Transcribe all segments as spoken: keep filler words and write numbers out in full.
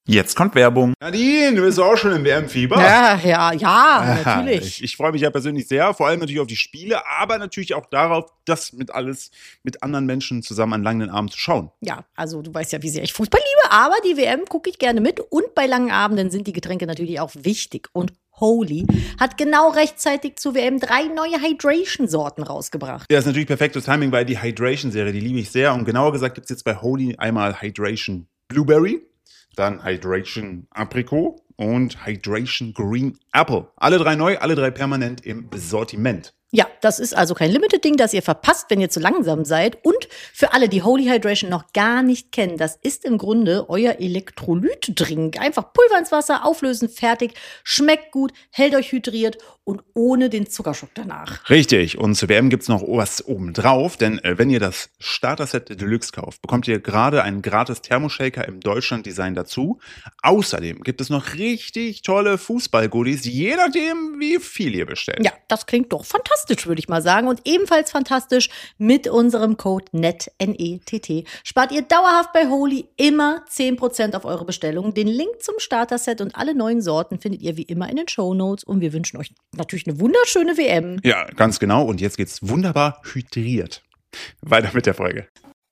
Jetzt kommt Werbung. Nadine, du bist auch schon im W M-Fieber. Ja, ja, ja, natürlich. Ich, ich freue mich ja persönlich sehr, vor allem natürlich auf die Spiele, aber natürlich auch darauf, das mit alles mit anderen Menschen zusammen an langen Abend zu schauen. Ja, also du weißt ja, wie sehr ich Fußball liebe, aber die W M gucke ich gerne mit. Und bei langen Abenden sind die Getränke natürlich auch wichtig. Und Holy hat genau rechtzeitig zur W M drei neue Hydration-Sorten rausgebracht. Ja, ist natürlich perfektes Timing, weil die Hydration-Serie, die liebe ich sehr. Und genauer gesagt gibt es jetzt bei Holy einmal Hydration Blueberry, dann Hydration Aprikot und Hydration Green Apple. Alle drei neu, alle drei permanent im Sortiment. Ja, das ist also kein Limited-Ding, das ihr verpasst, wenn ihr zu langsam seid. Und für alle, die Holy Hydration noch gar nicht kennen, das ist im Grunde euer Elektrolyt-Drink. Einfach Pulver ins Wasser, auflösen, fertig. Schmeckt gut, hält euch hydriert und ohne den Zuckerschock danach. Richtig. Und zur W M gibt's noch was obendrauf, denn äh, wenn ihr das Starter-Set Deluxe kauft, bekommt ihr gerade einen gratis Thermoshaker im Deutschland-Design dazu. Außerdem gibt es noch richtig tolle Fußball-Goodies, je nachdem, wie viel ihr bestellt. Ja, das klingt doch fantastisch, würde ich mal sagen. Und ebenfalls fantastisch mit unserem Code N E T, N E T T, spart ihr dauerhaft bei Holy immer zehn Prozent auf eure Bestellung. Den Link zum Starter-Set und alle neuen Sorten findet ihr wie immer in den Shownotes. Und wir wünschen euch natürlich eine wunderschöne W M. Ja, ganz genau. Und jetzt geht's wunderbar hydriert. Weiter mit der Folge.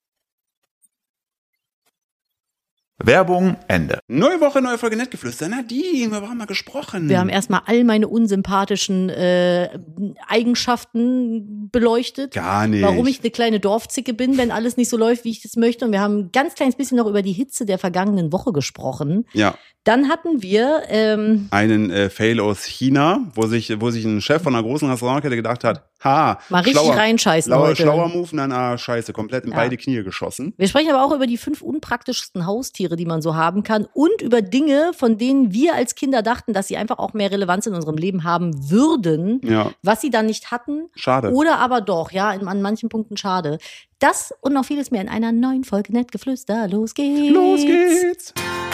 Werbung, Ende. Neue Woche, neue Folge Nettgeflüster. Nadine, wir haben mal gesprochen. Wir haben erstmal all meine unsympathischen äh, Eigenschaften beleuchtet. Gar nicht. Warum ich eine kleine Dorfzicke bin, wenn alles nicht so läuft, wie ich das möchte. Und wir haben ein ganz kleines bisschen noch über die Hitze der vergangenen Woche gesprochen. Ja. Dann hatten wir ähm, einen äh, Fail aus China, wo sich, wo sich ein Chef von einer großen Restaurantkette gedacht hat, ha, mal richtig schlauer, reinscheißen schlauer, heute. schlauer Move, na, na, scheiße, komplett in Ja. beide Knie geschossen. Wir sprechen aber auch über die fünf unpraktischsten Haustiere, die man so haben kann und über Dinge, von denen wir als Kinder dachten, dass sie einfach auch mehr Relevanz in unserem Leben haben würden, Ja. was sie dann nicht hatten. Schade. Oder aber doch, ja, in, an manchen Punkten schade. Das und noch vieles mehr in einer neuen Folge Nettgeflüster. Los geht's. Los geht's.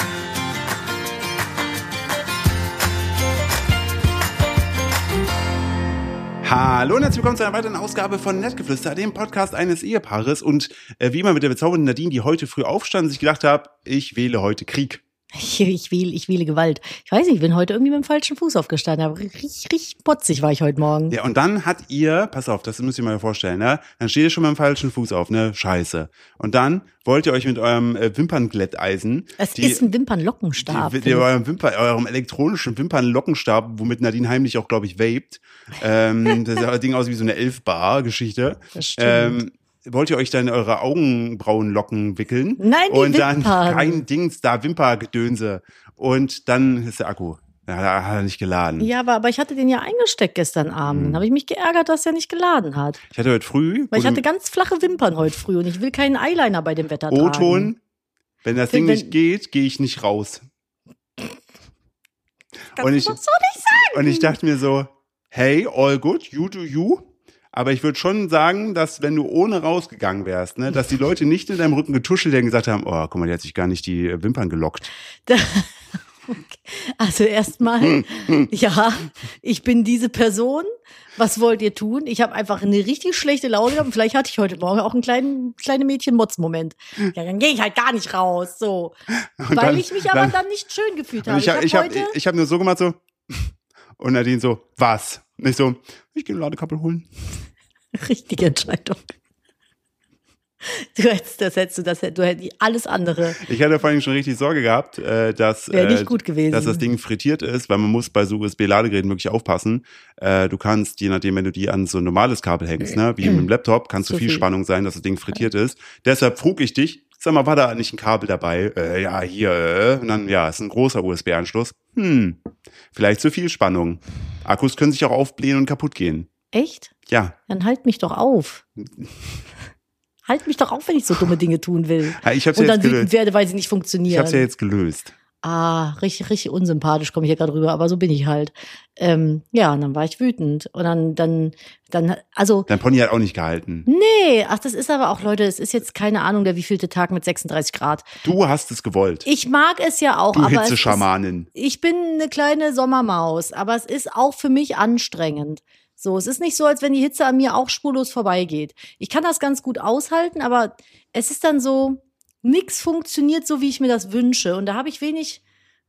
Hallo und herzlich willkommen zu einer weiteren Ausgabe von Nettgeflüster, dem Podcast eines Ehepaares. Und äh, wie immer mit der bezaubernden Nadine, die heute früh aufstand und sich gedacht hat, ich wähle heute Krieg. Ich, ich, wähle, ich wähle Gewalt. Ich weiß nicht, ich bin heute irgendwie mit dem falschen Fuß aufgestanden. Aber richtig, richtig potzig war ich heute Morgen. Ja, und dann hat ihr, pass auf, das müsst ihr mal vorstellen, ne? Dann steht ihr schon mit dem falschen Fuß auf, ne? Scheiße. Und dann wollt ihr euch mit eurem äh, Wimpernglätteisen. Es die, ist ein Wimpernlockenstab. Die, die, eurem, Wimper, eurem elektronischen Wimpernlockenstab, womit Nadine heimlich auch, glaube ich, vaped. Ähm, das sieht Ding aus wie so eine Elfbar-Geschichte. Das stimmt. Ähm, wollt ihr euch dann eure Augenbrauenlocken wickeln? Nein, die Und dann Wimpern. kein Dings da, Wimpergedönse. Und dann ist der Akku. Ja, da hat er nicht geladen. Ja, aber, aber ich hatte den ja eingesteckt gestern Abend. Dann habe ich mich geärgert, dass er nicht geladen hat. Ich hatte heute früh. Weil ich wo hatte du- ganz flache Wimpern heute früh und ich will keinen Eyeliner bei dem Wetter tragen. O-Ton. Wenn das Ding Wenn- nicht geht, gehe ich nicht raus. Kannst und du ich- doch so nicht sagen. Und ich dachte mir so, hey, all good, you do you. Aber ich würde schon sagen, dass wenn du ohne rausgegangen wärst, ne, dass die Leute nicht in deinem Rücken getuschelt hätten und gesagt haben, oh, guck mal, die hat sich gar nicht die Wimpern gelockt. Okay. Also erstmal, ja, ich bin diese Person. Was wollt ihr tun? Ich habe einfach eine richtig schlechte Laune gehabt. Und vielleicht hatte ich heute Morgen auch einen kleinen kleine Mädchen-Motz-Moment. Ja, dann gehe ich halt gar nicht raus, so, Und weil dann- ich mich aber dann- dann nicht schön gefühlt Und habe. ich habe ich hab, heute ich hab nur so gemacht, so. Und Nadine so, was? Und ich so, ich gehe eine Ladekabel holen. richtige Entscheidung. Du hättest, das hättest du, das hättest du hättest alles andere. Ich hatte vor allem schon richtig Sorge gehabt, äh, dass, Wäre nicht äh, gut gewesen. dass das Ding frittiert ist, weil man muss bei so U S B-Ladegeräten wirklich aufpassen. Äh, du kannst, je nachdem, wenn du die an so ein normales Kabel hängst, ne, wie mit dem Laptop, kannst du So viel viel. Spannung sein, dass das Ding frittiert ist. Deshalb frug ich dich, sag mal, war da nicht ein Kabel dabei? Äh, ja, hier. Äh. Und dann, ja, ist ein großer U S B-Anschluss. Hm, vielleicht zu viel Spannung. Akkus können sich auch aufblähen und kaputt gehen. Echt? Ja, Dann halt mich doch auf. Halt mich doch auf, wenn ich so dumme Dinge tun will. Ja, ich hab's Und ja dann jetzt wütend gelöst. werde, weil sie nicht Ich funktionieren. hab's ja jetzt gelöst. Ah, richtig, richtig unsympathisch komme ich hier gerade rüber, aber so bin ich halt. Ähm, ja, und dann war ich wütend. Und dann, dann, dann, also, Dein Pony hat auch nicht gehalten. nee, ach, das ist aber auch, Leute, es ist jetzt keine Ahnung, der wievielte Tag mit sechsunddreißig Grad. Du hast es gewollt. Ich mag es ja auch, Du aber es ist, Hitzeschamanin. ich bin eine kleine Sommermaus, aber es ist auch für mich anstrengend. So, es ist nicht so, als wenn die Hitze an mir auch spurlos vorbeigeht. Ich kann das ganz gut aushalten, aber es ist dann so, nix funktioniert so, wie ich mir das wünsche. Und da habe ich wenig,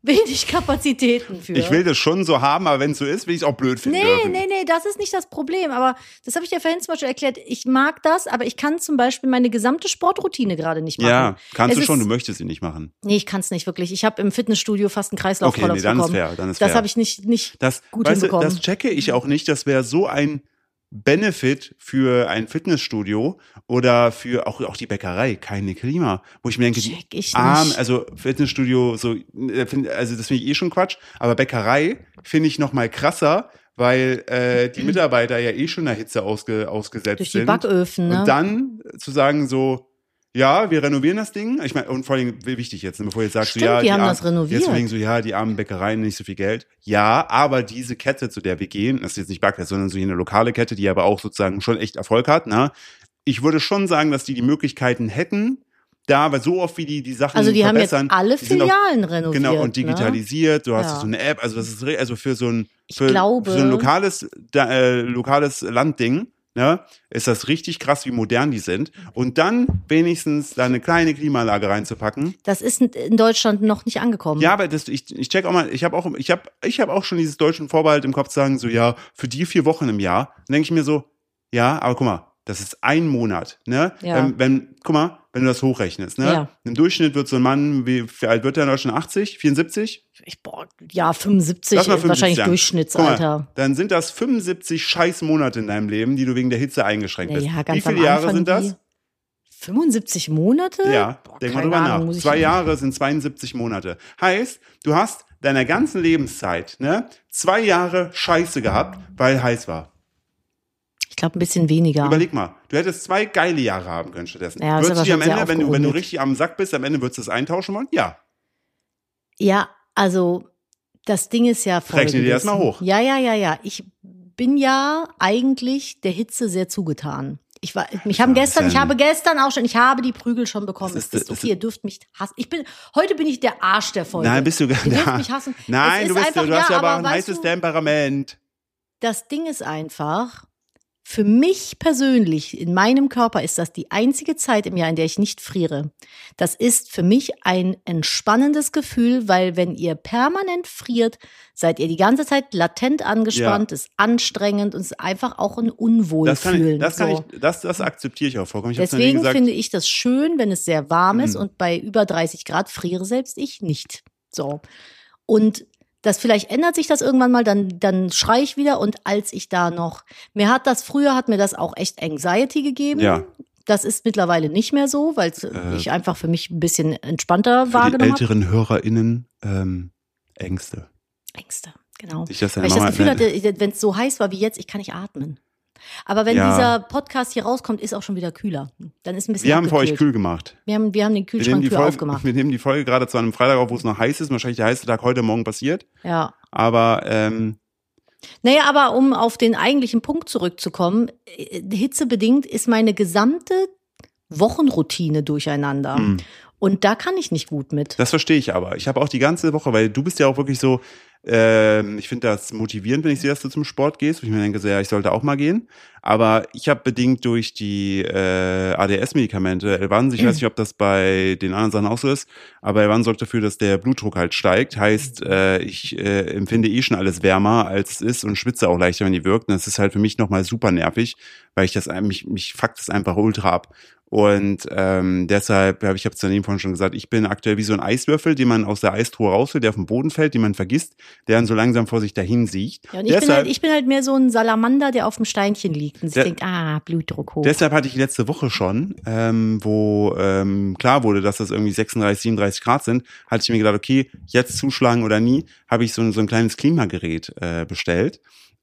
wenig Kapazitäten für. Ich will das schon so haben, aber wenn es so ist, will ich es auch blöd finden. Nee, dürfen. nee, nee, das ist nicht das Problem. Aber das habe ich dir vorhin zum Beispiel erklärt. Ich mag das, aber ich kann zum Beispiel meine gesamte Sportroutine gerade nicht machen. Ja, kannst Es du schon, ist- du möchtest sie nicht machen. Nee, ich kann es nicht wirklich. Ich habe im Fitnessstudio fast einen Okay, Kreislaufkollaps nee, dann ist bekommen. fair, dann ist Das fair. habe ich nicht, nicht Das, gut weißt du, hinbekommen. das checke ich auch nicht. Das wäre so ein Benefit für ein Fitnessstudio oder für auch, auch die Bäckerei, keine Klima. Wo ich mir denke, Check die ich arm, nicht. also Fitnessstudio, so, äh, find, also das finde ich eh schon Quatsch. Aber Bäckerei finde ich noch mal krasser, weil äh, die Mitarbeiter ja eh schon der Hitze ausge, ausgesetzt Durch die sind. Backöfen, ne? Und dann zu sagen so, ja, wir renovieren das Ding. Ich meine, und vor allem wichtig jetzt, bevor ihr sagt, Stimmt, so, ja, die haben armen- das renoviert. Jetzt wegen so, ja, die armen Bäckereien nicht so viel Geld. Ja, aber diese Kette, zu der wir gehen, das ist jetzt nicht Backfest, sondern so hier eine lokale Kette, die aber auch sozusagen schon echt Erfolg hat. Ne? Ich würde schon sagen, dass die die Möglichkeiten hätten, da, weil so oft wie die die Sachen Also die haben jetzt verbessern, alle die sind auch- Filialen renoviert. Genau, und digitalisiert, du hast Ja. so eine App, also das ist re- also für so ein, Ich für, glaube- für so ein lokales, da, äh, lokales Landding, ne, ist das richtig krass, wie modern die sind. Und dann wenigstens da eine kleine Klimaanlage reinzupacken. Das ist in Deutschland noch nicht angekommen. Ja, aber das, ich, ich check auch mal, ich habe auch, ich habe, ich habe auch schon dieses deutschen Vorbehalt im Kopf zu sagen, so ja, für die vier Wochen im Jahr, dann denke ich mir so, ja, aber guck mal, das ist ein Monat, ne? Ja. Wenn, wenn, guck mal, wenn du das hochrechnest, ne? Ja. Im Durchschnitt wird so ein Mann, wie, wie alt wird der in Deutschland? achtzig, vierundsiebzig? Ich, boah, ja, fünfundsiebzig, Lass mal fünfundsiebzig wahrscheinlich sagen. Durchschnittsalter. Guck mal, dann sind das fünfundsiebzig scheiß Monate in deinem Leben, die du wegen der Hitze eingeschränkt bist. Naja, ganz Wie viele am Jahre Anfang sind das? die fünfundsiebzig Monate? Ja, Boah, denk mal keine drüber Ahnung, nach. muss ich- Zwei Jahre sind zweiundsiebzig Monate. Heißt, du hast deiner ganzen Lebenszeit, ne, zwei Jahre Scheiße gehabt, weil heiß war. Ich glaube, ein bisschen weniger. Überleg mal, du hättest zwei geile Jahre haben können stattdessen. Ja, das ist würdest du dir am wahrscheinlich Ende, sehr wenn du, wenn du aufgerundet. richtig am Sack bist, am Ende würdest du es eintauschen wollen? Ja. Ja, also das Ding ist ja folgendes. Rechne dir das mal hoch. Ja, ja, ja, ja. Ich bin ja eigentlich der Hitze sehr zugetan. Ich war, mich haben Ja, gestern, ist ich ja ein- habe gestern auch schon, ich habe die Prügel schon bekommen. Das Es ist- ist, das okay, ist- ihr dürft mich hassen. Ich bin, heute bin ich der Arsch der Folge. Nein, bist du gar Ihr dürft nicht. mich hassen. Nein, Es du, ist bist, einfach, du hast ja aber aber ein weißt heißes du, Temperament. Das Ding ist einfach, für mich persönlich, in meinem Körper ist das die einzige Zeit im Jahr, in der ich nicht friere. Das ist für mich ein entspannendes Gefühl, weil wenn ihr permanent friert, seid ihr die ganze Zeit latent angespannt, ist anstrengend und ist einfach auch ein Das kann Unwohlfühlen. ich, das kann so. ich, das, das akzeptiere ich auch vollkommen. Ich hab's ja nie Deswegen gesagt. finde ich das schön, wenn es sehr warm ist Mhm. und bei über dreißig Grad friere selbst ich nicht. So. Und das vielleicht ändert sich das irgendwann mal, dann, dann schreie ich wieder. Und als ich da noch, mir hat das, früher hat mir das auch echt Anxiety gegeben. Ja. Das ist mittlerweile nicht mehr so, weil Äh, ich einfach für mich ein bisschen entspannter Für die wahrgenommen habe. älteren HörerInnen ähm, Ängste. Ängste, genau. Ich das, Weil ich das Gefühl hatte, wenn es so heiß war wie jetzt, ich kann nicht atmen. Aber wenn Ja. dieser Podcast hier rauskommt, ist auch schon wieder kühler. Dann ist ein bisschen Wir haben für euch abgekühlt. kühl gemacht. Wir haben, wir haben den Wir nehmen, Kühlschrank die Tür Folge, aufgemacht. wir nehmen die Folge gerade zu einem Freitag auf, wo es noch heiß ist. Wahrscheinlich der heiße Tag heute Morgen passiert. Ja. Aber ähm, Naja, aber um auf den eigentlichen Punkt zurückzukommen, äh, hitzebedingt ist meine gesamte Wochenroutine durcheinander. mh, Und da kann ich nicht gut mit. das verstehe ich aber. Ich habe auch die ganze Woche, weil du bist ja auch wirklich so, ähm, ich finde das motivierend, wenn ich sehe, dass du zum Sport gehst. Und ich mir denke, so, ja, ich sollte auch mal gehen. Aber ich habe bedingt durch die äh, A D S-Medikamente, Elvan, ich weiß nicht, ob das bei den anderen Sachen auch so ist, aber Elvan sorgt dafür, dass der Blutdruck halt steigt. Heißt, äh, ich äh, empfinde eh schon alles wärmer, als es ist und schwitze auch leichter, wenn die wirkt. Und das ist halt für mich nochmal super nervig, weil ich das mich, mich fuckt das einfach ultra ab. Und ähm, deshalb habe ich habe es dann eben vorhin schon gesagt, ich bin aktuell wie so ein Eiswürfel, den man aus der Eistruhe rausholt, der auf den Boden fällt, den man vergisst, der dann so langsam vor sich dahin siecht. Ja, und ich, bin deshalb, halt, ich bin halt mehr so ein Salamander, der auf dem Steinchen liegt und sich Der- denkt, ah, Blutdruck hoch. deshalb hatte ich letzte Woche schon, ähm, wo ähm, klar wurde, dass das irgendwie sechsunddreißig, siebenunddreißig Grad sind, hatte ich mir gedacht, okay, jetzt zuschlagen oder nie, habe ich so, ein- so ein kleines Klimagerät äh, bestellt.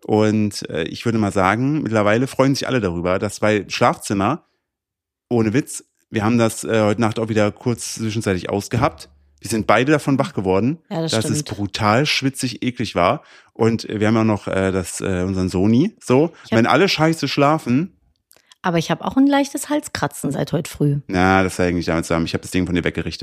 Und äh, ich würde mal sagen, mittlerweile freuen sich alle darüber, dass bei Schlafzimmer, ohne Witz, wir haben das äh, heute Nacht auch wieder kurz zwischenzeitlich ausgehabt. Wir sind beide davon wach geworden, Ja, das dass es stimmt. brutal schwitzig eklig war. Und wir haben auch noch äh, das, äh, unseren Sony. So, Ich hab- wenn alle scheiße schlafen, Aber ich habe auch ein leichtes Halskratzen seit heute früh. na, das hat eigentlich damit zusammen. Ich habe das Ding von dir weggerichtet.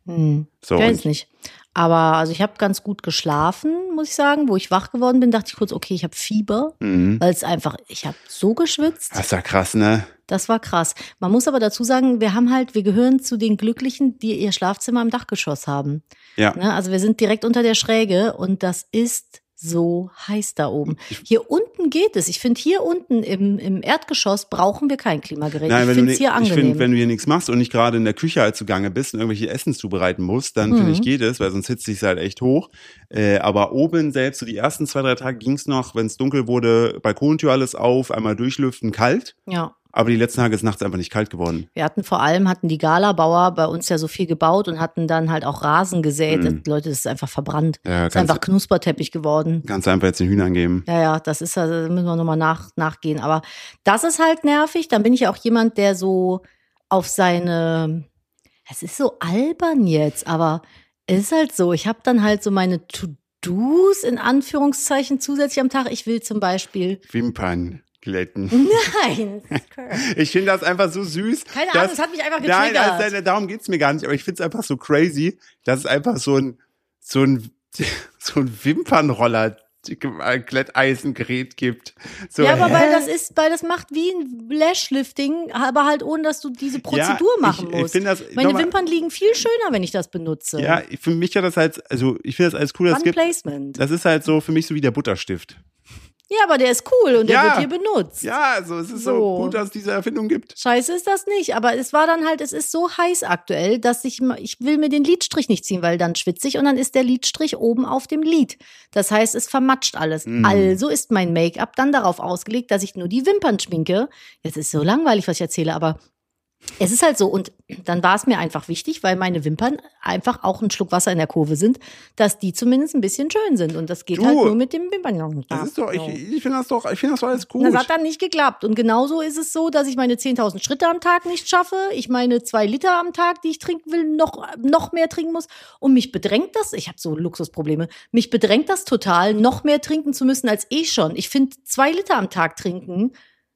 Hm. So, ich weiß und- nicht. Aber also ich habe ganz gut geschlafen, muss ich sagen. Wo ich wach geworden bin, dachte ich kurz, okay, ich habe Fieber, Mhm. weil es einfach, ich habe so geschwitzt. Das ist ja krass, ne? Das war krass. Man muss aber dazu sagen, wir haben halt, wir gehören zu den Glücklichen, die ihr Schlafzimmer im Dachgeschoss haben. Ja. Ne? Also wir sind direkt unter der Schräge und das ist so heiß da oben. Hier unten geht es. Ich finde, hier unten im, im Erdgeschoss brauchen wir kein Klimagerät. Nein, ich wenn finde du, es hier ich angenehm. finde, wenn du hier nichts machst und nicht gerade in der Küche halt zugange bist und irgendwelche Essen zubereiten musst, dann Mhm. finde ich, geht es, weil sonst hitzt sich halt echt hoch. Äh, aber oben selbst, so die ersten zwei, drei Tage ging es noch, wenn es dunkel wurde, Balkontür alles auf, einmal durchlüften, kalt. Ja. Aber die letzten Tage ist nachts einfach nicht kalt geworden. Wir hatten vor allem, hatten die Galabauer bei uns ja so viel gebaut und hatten dann halt auch Rasen gesät. Mhm. Leute, das ist einfach verbrannt. Ja, Das ist kannst, einfach Knusperteppich geworden. kannst einfach jetzt den Hühnern geben. Ja, ja, das ist, also, da müssen wir nochmal nach, nachgehen. Aber das ist halt nervig. Dann bin ich ja auch jemand, der so auf seine, es ist so albern jetzt, aber es ist halt so, ich habe dann halt so meine To-Dos in Anführungszeichen zusätzlich am Tag. Ich will zum Beispiel, Wimpern glätten. nein, Ich finde das einfach so süß. keine dass- Ahnung, es hat mich einfach Nein, getriggert. also, nein, darum geht's mir gar nicht. Aber ich finde es einfach so crazy, dass es einfach so ein, so ein, so ein Wimpernroller Glätteisengerät gibt. So, ja, aber hä? weil das ist, weil das macht wie ein Lashlifting, aber halt ohne, dass du diese Prozedur Ja, machen ich, ich musst. find das, Meine nochmal- Wimpern liegen viel schöner, wenn ich das benutze. Ja, für mich hat das halt, also ich finde das alles cool, dass es Fun gibt. Placement. Das ist halt so für mich so wie der Butterstift. Ja, aber der ist cool und der Ja. wird hier benutzt. Ja, also es ist so, So. gut, dass es diese Erfindung gibt. Scheiße ist das nicht, aber es war dann halt, es ist so heiß aktuell, dass ich, ma- ich will mir den Lidstrich nicht ziehen, weil dann schwitze ich und dann ist der Lidstrich oben auf dem Lid. Das heißt, es vermatscht alles. Mm. Also ist mein Make-up dann darauf ausgelegt, dass ich nur die Wimpern schminke. Jetzt ist so langweilig, was ich erzähle, aber es ist halt so. Und dann war es mir einfach wichtig, weil meine Wimpern einfach auch ein Schluck Wasser in der Kurve sind, dass die zumindest ein bisschen schön sind. Und das geht Du, halt nur mit dem Wimpern. Das ist doch, ich, Ja. ich finde das doch, ich finde das doch alles gut. Das hat dann nicht geklappt. Und genauso ist es so, dass ich meine zehntausend Schritte am Tag nicht schaffe. Ich meine zwei Liter am Tag, die ich trinken will, noch, noch mehr trinken muss. Und mich bedrängt das, ich habe so Luxusprobleme, mich bedrängt das total, noch mehr trinken zu müssen als eh schon. Ich finde zwei Liter am Tag trinken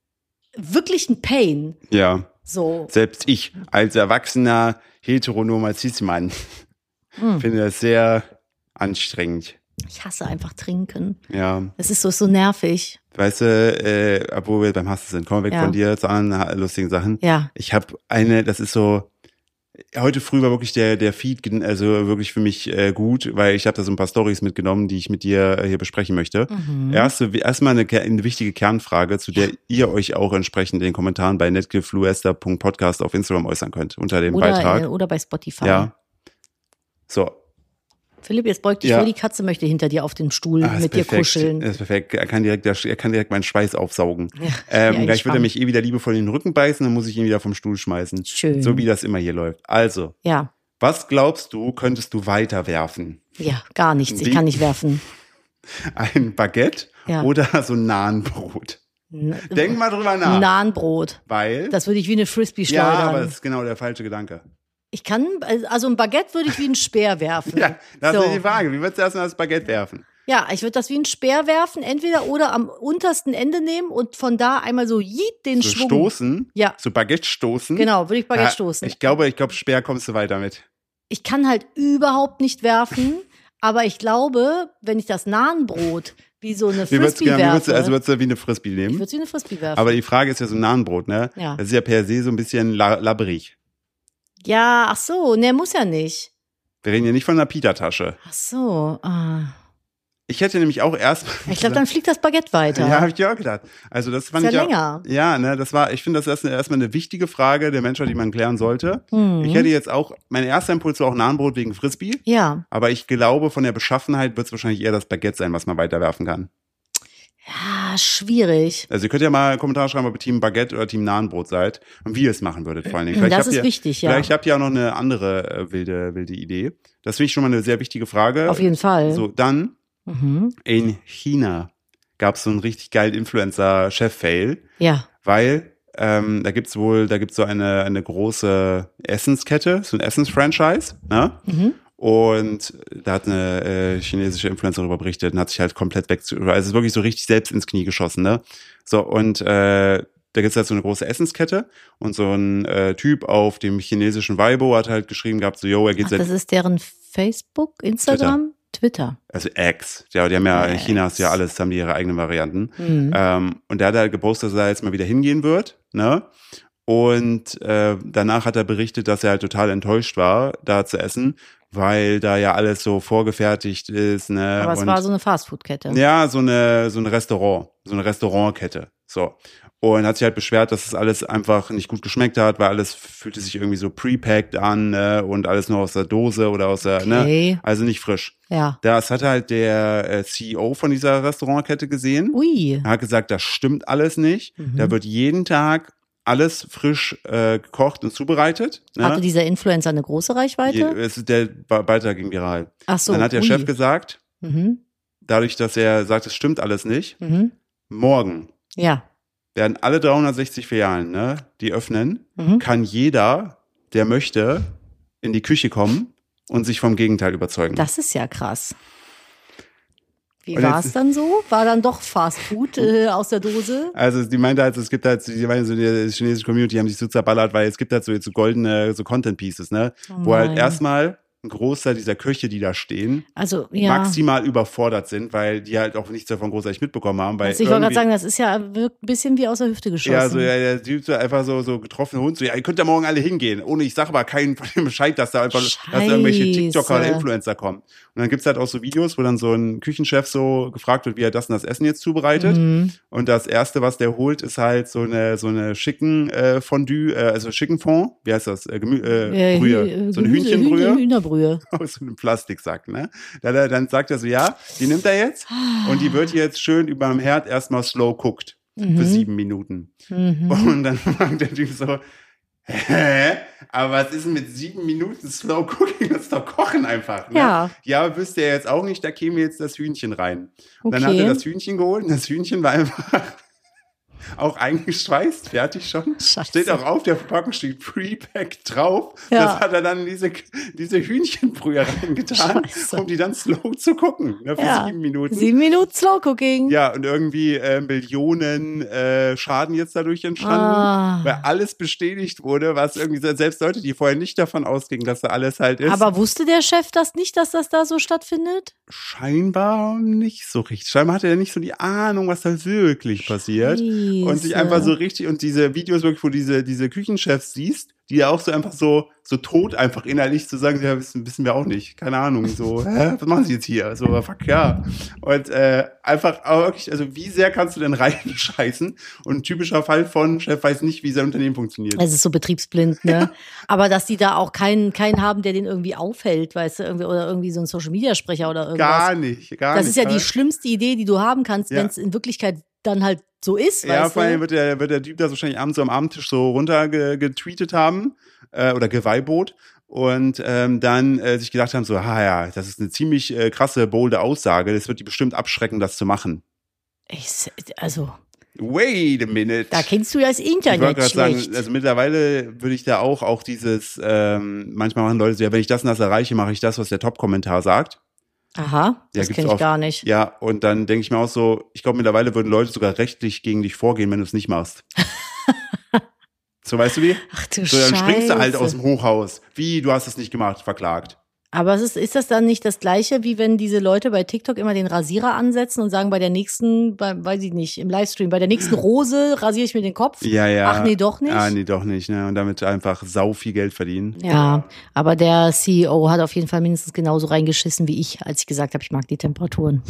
wirklich ein Pain. Ja, So. selbst ich als erwachsener heteronomer Cis-Mann Hm. finde das sehr anstrengend. Ich hasse einfach trinken. Ja, Es ist so, so nervig. weißt du, äh, obwohl wir beim Hassen sind, kommen wir weg Ja. von dir zu anderen ha- lustigen Sachen. Ja. Ich habe eine, das ist so, heute früh war wirklich der der Feed, gen- also wirklich für mich äh, gut, weil ich habe da so ein paar Stories mitgenommen, die ich mit dir äh, hier besprechen möchte. Mhm. Erste, erstmal eine, Ker- eine wichtige Kernfrage, zu der ihr euch auch entsprechend in den Kommentaren bei netgefluester punkt podcast auf Instagram äußern könnt, unter dem Oder, Beitrag. äh, oder bei Spotify. Ja. So. Philipp, jetzt beug dich Ja. vor, die Katze möchte hinter dir auf dem Stuhl Ah, ist mit dir perfekt. kuscheln. Das ist perfekt. Er kann direkt, er kann direkt meinen Schweiß aufsaugen. Ja, Ähm, ja, gleich ich wird er fang- mich eh wieder liebevoll in den Rücken beißen, dann muss ich ihn wieder vom Stuhl schmeißen. Schön. So wie das immer hier läuft. Also, Ja. was glaubst du, könntest du weiterwerfen? Ja, gar nichts. Ich Wie? kann nicht werfen. Ein Baguette Ja. oder so ein Nahenbrot? N- Denk mal drüber nach. Nahenbrot. Weil? Das würde ich wie eine Frisbee ja, schleudern. aber das ist genau der falsche Gedanke. Ich kann, also ein Baguette würde ich wie ein Speer werfen. Ja, das so. ist die Frage. Wie würdest du erstmal das Baguette werfen? Ja, ich würde das wie ein Speer werfen, entweder oder am untersten Ende nehmen und von da einmal so jeet den So Schwung. stoßen? Ja. So Baguette stoßen? Genau, würde ich Baguette Ja, stoßen. Ich glaube, ich glaube, Speer kommst du weiter mit. Ich kann halt überhaupt nicht werfen, aber ich glaube, wenn ich das Nahenbrot wie so eine Wie würdest, Frisbee du- wie würdest du, werfe, also würdest du wie eine Frisbee ich nehmen? würde es wie eine Frisbee werfen. Aber die Frage ist ja so ein Nahenbrot, ne? Ja. Das ist ja per se so ein bisschen la labberig. Ja, ach so, ne, muss ja nicht. Wir reden ja nicht von einer Pita-Tasche. Ach so, ah. Ich hätte nämlich auch erst. Ich glaube, dann fliegt das Baguette weiter. Ja, habe ich dir auch gedacht. Also das fand ist ja ich länger. auch. Ja, ne, das war. Ich finde, das ist erstmal eine wichtige Frage der Menschheit, die man klären sollte. Mhm. Ich hätte jetzt auch. Mein erster Impuls war auch Nahenbrot wegen Frisbee. Ja. Aber ich glaube, von der Beschaffenheit wird es wahrscheinlich eher das Baguette sein, was man weiterwerfen kann. Ja, schwierig. Also ihr könnt ja mal Kommentare schreiben, ob ihr Team Baguette oder Team Nahenbrot seid und wie ihr es machen würdet vor allen Dingen. Vielleicht Das habt ist ihr, wichtig, ja. Vielleicht habt ihr auch noch eine andere äh, wilde, wilde Idee. Das finde ich schon mal eine sehr wichtige Frage. Auf jeden Fall. So, dann Mhm. in China gab es so einen richtig geilen Influencer-Chef-Fail, Ja. weil ähm, da gibt's wohl, da gibt's so eine, eine große Essenskette, so ein Essens-Franchise, ne? Mhm. Und da hat eine äh, chinesische Influencerin darüber berichtet und hat sich halt komplett weg, also es ist wirklich so richtig selbst ins Knie geschossen, ne? So, und äh, da gibt's halt so eine große Essenskette und so ein äh, Typ auf dem chinesischen Weibo hat halt geschrieben gehabt, so, yo, er geht Ach, seit, das ist deren Facebook, Instagram, Twitter. also X, ja, die haben ja, in X. China ist ja alles, haben die ihre eigenen Varianten. Mhm. Ähm, und der hat halt gepostet, dass er jetzt mal wieder hingehen wird, ne? Und äh, danach hat er berichtet, dass er halt total enttäuscht war, da zu essen, weil da ja alles so vorgefertigt ist, ne? Aber es und war so eine Fastfood-Kette. Ja, so eine, so ein Restaurant, so eine Restaurantkette. So. Und hat sich halt beschwert, dass es alles einfach nicht gut geschmeckt hat, weil alles fühlte sich irgendwie so pre-packed an, ne? Und alles nur aus der Dose oder aus der, Okay. ne? Also nicht frisch. Ja. Das hat halt der äh, C E O von dieser Restaurantkette gesehen. Ui. Er hat gesagt, das stimmt alles nicht. Mhm. Da wird jeden Tag alles frisch äh, gekocht und zubereitet. Ne? Hatte dieser Influencer eine große Reichweite? Je, es ist der Be- Beitrag ging viral. Ach so. Dann hat der ui. Chef gesagt, Mhm. dadurch, dass er sagt, es stimmt alles nicht, Mhm. morgen Ja. werden alle dreihundertsechzig Filialen, ne, die öffnen, Mhm. kann jeder, der möchte, in die Küche kommen und sich vom Gegenteil überzeugen. Das ist ja krass. Wie Und war jetzt- es dann so? War dann doch Fast Food äh, aus der Dose? Also die meinte halt, es gibt halt, die meinte so, die chinesische Community haben sich so zerballert, weil es gibt halt so jetzt so goldene so Content Pieces, ne, Oh wo halt nein. erstmal ein Großteil dieser Köche, die da stehen, Also, ja. maximal überfordert sind, weil die halt auch nichts davon großartig mitbekommen haben. Weil Also ich wollte gerade irgendwie- sagen, das ist ja wirkt ein bisschen wie aus der Hüfte geschossen. Ja, so ja, der Typ so einfach so so getroffener Hund, so ja, ihr könnt ja morgen alle hingehen. Ohne ich sage aber keinen von dem Bescheid, dass da einfach dass da irgendwelche Scheiße. TikToker oder Influencer kommen. Und dann gibt's halt auch so Videos, wo dann so ein Küchenchef so gefragt wird, wie er das und das Essen jetzt zubereitet. Mhm. Und das erste, was der holt, ist halt so eine so eine schicken äh, Fondue, äh, also schicken Fond, wie heißt das? Äh, Gemü äh, Äh, Brühe, Hü- so eine Gemüse- Hühnchenbrühe Hühn- Hühnerbrühe. aus so einem Plastiksack, ne? Dann, dann sagt er so, ja, die nimmt er jetzt und die wird jetzt schön über dem Herd erstmal slow cooked für sieben Minuten. Mhm. Und dann fragt der Typ so, hä? Aber was ist denn mit sieben Minuten Slow Cooking? Das ist doch Kochen einfach. Ne? Ja. Ja, aber wüsste er jetzt auch nicht, da käme jetzt das Hühnchen rein. Und dann Okay. hat er das Hühnchen geholt und das Hühnchen war einfach auch eingeschweißt, fertig schon. Scheiße. Steht auch auf der Verpackung, steht Pre-Packed drauf. Ja. Das hat er dann in diese, diese Hühnchenbrühe reingetan, Scheiße. um die dann slow zu gucken, ne, für Ja. sieben Minuten. Sieben Minuten Slow Cooking. Ja, und irgendwie äh, Millionen äh, Schaden jetzt dadurch entstanden, Ah. weil alles bestätigt wurde, was irgendwie, selbst Leute, die vorher nicht davon ausgingen, dass da alles halt ist, Aber wusste der Chef das nicht, dass das da so stattfindet? scheinbar nicht so richtig. Scheinbar hatte er nicht so die Ahnung, was da wirklich passiert. Und sich Scheiße. einfach so richtig, und diese Videos wirklich, wo diese, diese Küchenchefs siehst, die ja auch so einfach so, so tot einfach innerlich zu sagen, ja, wissen, wissen wir auch nicht, keine Ahnung, so, hä, was machen sie jetzt hier? So, fuck, ja. Und äh, einfach, aber wirklich, also wie sehr kannst du denn reinscheißen? Und ein typischer Fall von Chef weiß nicht, wie sein Unternehmen funktioniert. Es ist so betriebsblind, ne? Aber dass die da auch keinen, keinen haben, der den irgendwie aufhält, weißt du, irgendwie, oder irgendwie so ein Social-Media-Sprecher oder irgendwas. Gar nicht, gar das nicht. ist ja die Aber- schlimmste Idee, die du haben kannst, Ja. wenn es in Wirklichkeit dann halt so ist, Ja, weißt vor allem du? wird der, wird der Typ das wahrscheinlich abends so am Abendtisch so runtergetweetet haben äh, oder geweibot und ähm, dann äh, sich gedacht haben, so, ha ja, das ist eine ziemlich äh, krasse, bolde Aussage, das wird die bestimmt abschrecken, das zu machen. Ich, also, Wait a minute. da kennst du ja das Ich wollte Internet gerade sagen, schlecht. also mittlerweile würde ich da auch, auch dieses, ähm, manchmal machen Leute so, ja, wenn ich das und das erreiche, mache ich das, was der Top-Kommentar sagt. Aha, das gibt's kenne ich oft. gar nicht. Ja, und dann denke ich mir auch so, ich glaube, mittlerweile würden Leute sogar rechtlich gegen dich vorgehen, wenn du es nicht machst. So, weißt du wie? Ach du So, dann springst du halt Scheiße. aus dem Hochhaus. Wie, du hast es nicht gemacht, verklagt. Aber es ist, ist das dann nicht das Gleiche, wie wenn diese Leute bei TikTok immer den Rasierer ansetzen und sagen, bei der nächsten, bei, weiß ich nicht, im Livestream, bei der nächsten Rose rasiere ich mir den Kopf? Ja, ja. Ach nee, doch nicht? Ah, nee, doch nicht. Ne? Und damit einfach sau viel Geld verdienen. Ja, aber der C E O hat auf jeden Fall mindestens genauso reingeschissen wie ich, als ich gesagt habe, ich mag die Temperaturen.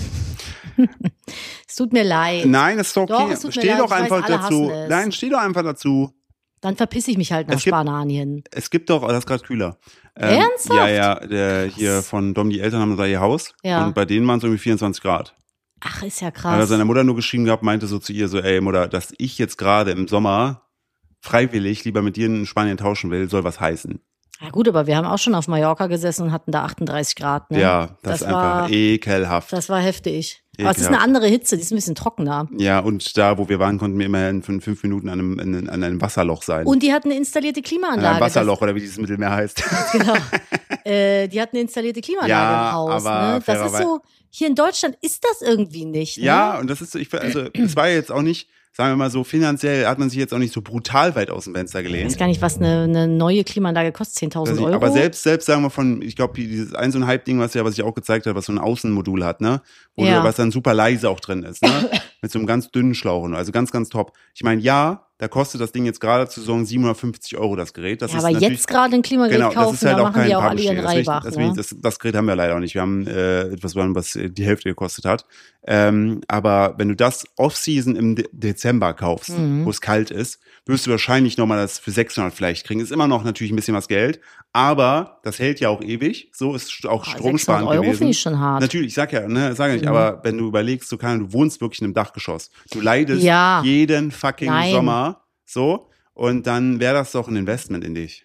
Es tut mir leid. Nein, ist doch okay. Doch, es tut mir steh leid, doch ich weiß, einfach alle dazu. hassen es. Nein, steh doch einfach dazu. Dann verpiss ich mich halt nach Es gibt- Spanien. Es gibt doch, oh, das ist gerade kühler. Ähm, Ernsthaft? Ja, ja, der hier von Dom, die Eltern haben da ihr Haus. Ja. Und bei denen waren es irgendwie vierundzwanzig Grad. Ach, ist ja Hat er krass. seiner Mutter nur geschrieben gehabt, meinte so zu ihr so, ey Mutter, dass ich jetzt gerade im Sommer freiwillig lieber mit dir in Spanien tauschen will, soll was heißen. Ja gut, aber wir haben auch schon auf Mallorca gesessen und hatten da achtunddreißig Grad. Ne? Ja, das, das ist einfach war, ekelhaft. Das war heftig. Aber es ist Ekelhaft. eine andere Hitze, die ist ein bisschen trockener. Ja, und da, wo wir waren, konnten wir immerhin für fünf Minuten an einem, an, an einem Wasserloch sein. Und die hatten eine installierte an Klimaanlage. einem Wasserloch, oder wie dieses Mittelmeer heißt. Das, genau. äh, die hatten eine installierte Klimaanlage Ja, im Haus. aber Ne? Das ist fairerweise- so, hier in Deutschland ist das irgendwie nicht. Ne? Ja, und das ist so, ich, also, es war jetzt auch nicht, sagen wir mal so, finanziell hat man sich jetzt auch nicht so brutal weit aus dem Fenster Ich gelehnt. weiß gar nicht, was eine, eine neue Klimaanlage kostet, zehntausend Also, Euro. aber selbst, selbst sagen wir von, ich glaube, dieses ein so ein Hype-Ding, was ja, was ich auch gezeigt habe, was so ein Außenmodul hat, ne? Wo Ja. du, was dann super leise auch drin ist, ne? Mit so einem ganz dünnen Schlauch, also ganz, ganz top. Ich meine, ja, da kostet das Ding jetzt gerade zu Saison siebenhundertfünfzig Euro das Gerät. Das ja, ist aber natürlich, jetzt gerade ein Klimagerät genau, kaufen, das ist halt da auch machen kein die auch alle ihren Pappbestell. Reibach. Das, Ne? das, das Gerät haben wir leider auch nicht. Wir haben äh, etwas, was die Hälfte gekostet hat. Ähm, aber wenn du das Off-Season im De- Dezember kaufst, Mhm. wo es kalt ist, wirst du wahrscheinlich nochmal das für sechshundert vielleicht kriegen. Ist immer noch natürlich ein bisschen was Geld, aber das hält ja auch ewig. So ist auch Oh, stromsparend sechshundert Euro gewesen. finde ich schon hart. Natürlich, ich sag ja, ne, sag ja nicht, Mhm. aber wenn du überlegst, so kann, du wohnst wirklich in einem Dachgeschoss. Du leidest Ja. jeden fucking Nein. Sommer, so, und dann wäre das doch ein Investment in dich.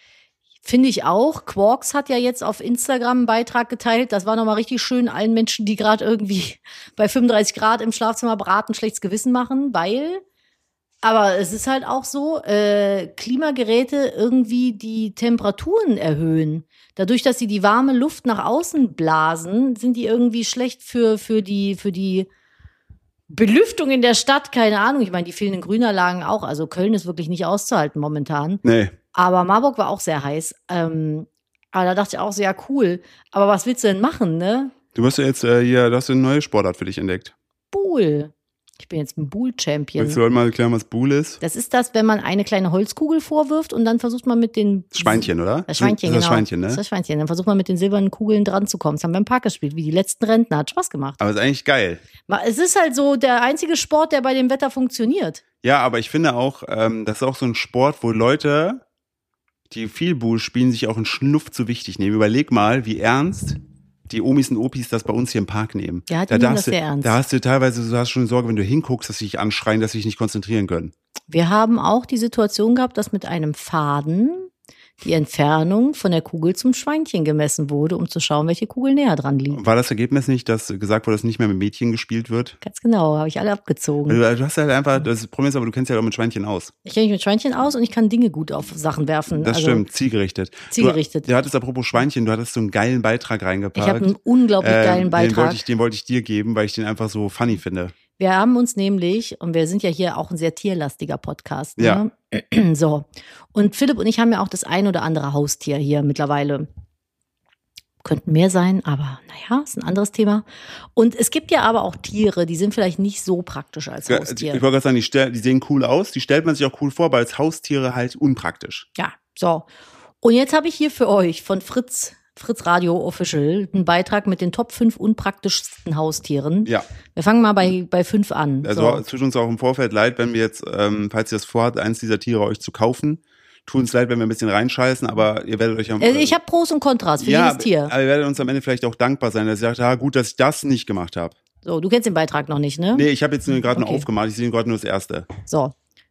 Finde ich auch. Quarks hat ja jetzt auf Instagram einen Beitrag geteilt. Das war nochmal richtig schön allen Menschen, die gerade irgendwie bei fünfunddreißig Grad im Schlafzimmer braten, schlechtes Gewissen machen, weil, aber es ist halt auch so, äh, Klimageräte irgendwie die Temperaturen erhöhen. Dadurch, dass sie die warme Luft nach außen blasen, sind die irgendwie schlecht für, für die, für die Belüftung in der Stadt. Keine Ahnung. Ich meine, die fehlenden Grünanlagen auch. Also Köln ist wirklich nicht auszuhalten momentan. Nee. Aber Marburg war auch sehr heiß. Ähm, aber da dachte ich auch so, ja, cool. Aber was willst du denn machen, ne? Du hast ja jetzt äh, hier, du hast eine neue Sportart für dich entdeckt. Buhl. Ich bin jetzt ein Buhl-Champion. Willst du heute mal erklären, was Buhl ist? Das ist das, wenn man eine kleine Holzkugel vorwirft und dann versucht man mit den... Das Schweinchen, oder? Das Schweinchen, das ist das genau. Schweinchen, ne? Das ist das Schweinchen. Dann versucht man mit den silbernen Kugeln dran zu kommen. Das haben wir im Park gespielt, wie die letzten Rentner. Hat Spaß gemacht. Aber ist eigentlich geil. Es ist halt so der einzige Sport, der bei dem Wetter funktioniert. Ja, aber ich finde auch, ähm, das ist auch so ein Sport, wo Leute, die viel Buhl spielen, sich auch einen Schnuff zu wichtig nehmen. Überleg mal, wie ernst die Omis und Opis das bei uns hier im Park nehmen. Ja, die da, nehmen hast das du, sehr ernst. da hast du teilweise, du hast schon Sorge, wenn du hinguckst, dass sie dich anschreien, dass sie sich nicht konzentrieren können. Wir haben auch die Situation gehabt, dass mit einem Faden die Entfernung von der Kugel zum Schweinchen gemessen wurde, um zu schauen, welche Kugel näher dran liegt. War das Ergebnis nicht, dass gesagt wurde, dass nicht mehr mit Mädchen gespielt wird? Ganz genau, habe ich alle abgezogen. Du, du hast halt einfach, das Problem ist aber, du kennst ja auch mit Schweinchen aus. Ich kenne mich mit Schweinchen aus und ich kann Dinge gut auf Sachen werfen. Das also, stimmt, zielgerichtet. Zielgerichtet. Du, du hattest apropos Schweinchen, du hattest so einen geilen Beitrag reingepackt. Ich habe einen unglaublich geilen Ähm, Den Beitrag. wollte, ich, den wollte ich dir geben, weil ich den einfach so funny finde. Wir haben uns nämlich, und wir sind ja hier auch ein sehr tierlastiger Podcast, ne? Ja. So. Und Philipp und ich haben ja auch das ein oder andere Haustier hier mittlerweile. Könnten mehr sein, aber naja, ist ein anderes Thema. Und es gibt ja aber auch Tiere, die sind vielleicht nicht so praktisch als Ja, ich Haustier. wollte gerade sagen, die, stell, die sehen cool aus, die stellt man sich auch cool vor, aber als Haustiere halt unpraktisch. Ja, so. Und jetzt habe ich hier für euch von Fritz, Fritz Radio Official, einen Beitrag mit den Top fünf unpraktischsten Haustieren. Ja, Wir fangen mal bei, bei fünf an. also so. es tut uns auch im Vorfeld leid, wenn wir jetzt, ähm, falls ihr das vorhabt, eins dieser Tiere euch zu kaufen. Tut uns leid, wenn wir ein bisschen reinscheißen, aber ihr werdet euch am Also ich habe Pros und Kontras für ja, jedes Tier. aber ihr werdet uns am Ende vielleicht auch dankbar sein, dass ihr sagt, ah, gut, dass ich das nicht gemacht habe. So, du kennst den Beitrag noch nicht, ne? Nee, ich habe jetzt nur gerade Okay. nur aufgemacht, ich sehe gerade nur das erste. So.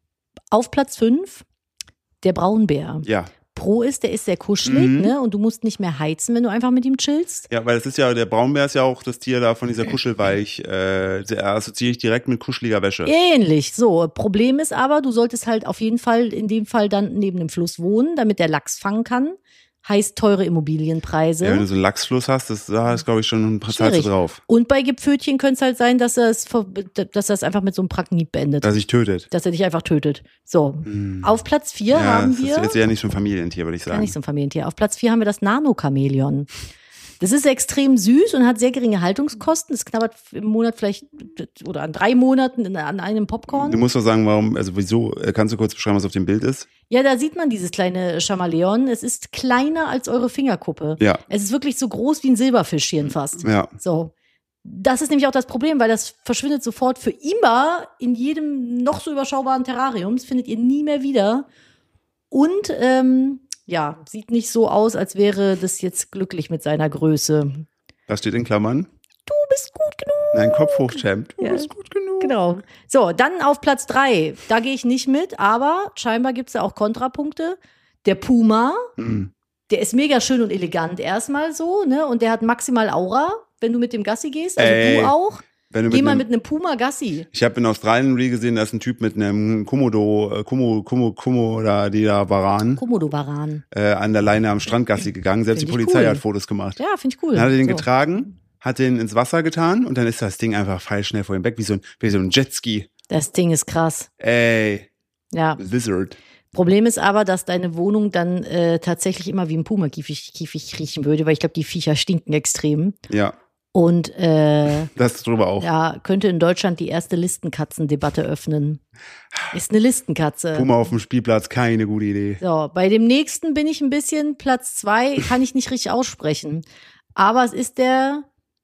Auf Platz fünf, der Braunbär. Ja. Pro ist, der ist sehr kuschelig, Mhm. ne? Und du musst nicht mehr heizen, wenn du einfach mit ihm chillst. Ja, weil es ist ja, der Braunbär ist ja auch das Tier da von dieser Kuschelweich, äh, der assoziiere ich direkt mit kuscheliger Wäsche. Ähnlich. So. Problem ist aber, du solltest halt auf jeden Fall in dem Fall dann neben dem Fluss wohnen, damit der Lachs fangen kann. Heißt teure Immobilienpreise. Ja, wenn du so einen Lachsfluss hast, das, da ist, glaube ich, schon ein paar Zeit Schwierig. drauf. Und bei Gepfötchen könnte es halt sein, dass er es, ver- dass er es einfach mit so einem Pracknieb beendet. Dass sich tötet. Dass er dich einfach tötet. So. Hm. Auf Platz vier Ja, haben das wir. ist jetzt eher nicht so ein Familientier, würde ich Gar sagen. nicht so ein Familientier. Auf Platz vier haben wir das Nano-Chamäleon. Das ist extrem süß und hat sehr geringe Haltungskosten. Es knabbert im Monat vielleicht oder an drei Monaten in- an einem Popcorn. Du musst doch sagen, warum, also wieso, äh, kannst du kurz beschreiben, was auf dem Bild ist? Ja, da sieht man dieses kleine Chamäleon. Es ist kleiner als eure Fingerkuppe. Ja, Es ist wirklich so groß wie ein Silberfischchen fast. ja. So. Das ist nämlich auch das Problem, weil das verschwindet sofort für immer in jedem noch so überschaubaren Terrarium. Das findet ihr nie mehr wieder. Und ähm, ja, sieht nicht so aus, als wäre das jetzt glücklich mit seiner Größe. Was steht in Klammern? Du bist gut genug. Nein, Kopf hoch, Champ. Du Ja. bist gut genug. Genau. So, dann auf Platz drei. Da gehe ich nicht mit, aber scheinbar gibt es da auch Kontrapunkte. Der Puma, Mhm. der ist mega schön und elegant erstmal so, ne? Und der hat maximal Aura, wenn du mit dem Gassi gehst. Also Ey, du auch. Wenn du Geh mit mal einem, mit einem Puma Gassi. ich habe in Australien ein Reel gesehen, da ist ein Typ mit einem Komodo, äh, Komo, Komo, Komo oder die da Varan Komodo-Varan. äh, an der Leine am Strandgassi gegangen. Selbst Find die ich Polizei cool. hat Fotos gemacht. Ja, finde ich cool. Dann hat er den So. getragen, hat den ins Wasser getan und dann ist das Ding einfach feilschnell vor ihm weg, wie so ein, wie so ein Jetski. Das Ding ist krass. Ey, Ja. Lizard. Problem ist aber, dass deine Wohnung dann äh, tatsächlich immer wie ein Puma-Käfig Käfig riechen würde, weil ich glaube, die Viecher stinken extrem. Ja, Und äh, das drüber auch. ja, könnte in Deutschland die erste Listenkatzendebatte öffnen. Ist eine Listenkatze. Puma auf dem Spielplatz, keine gute Idee. So, bei dem nächsten bin ich ein bisschen, Platz zwei kann ich nicht richtig aussprechen. Aber es ist der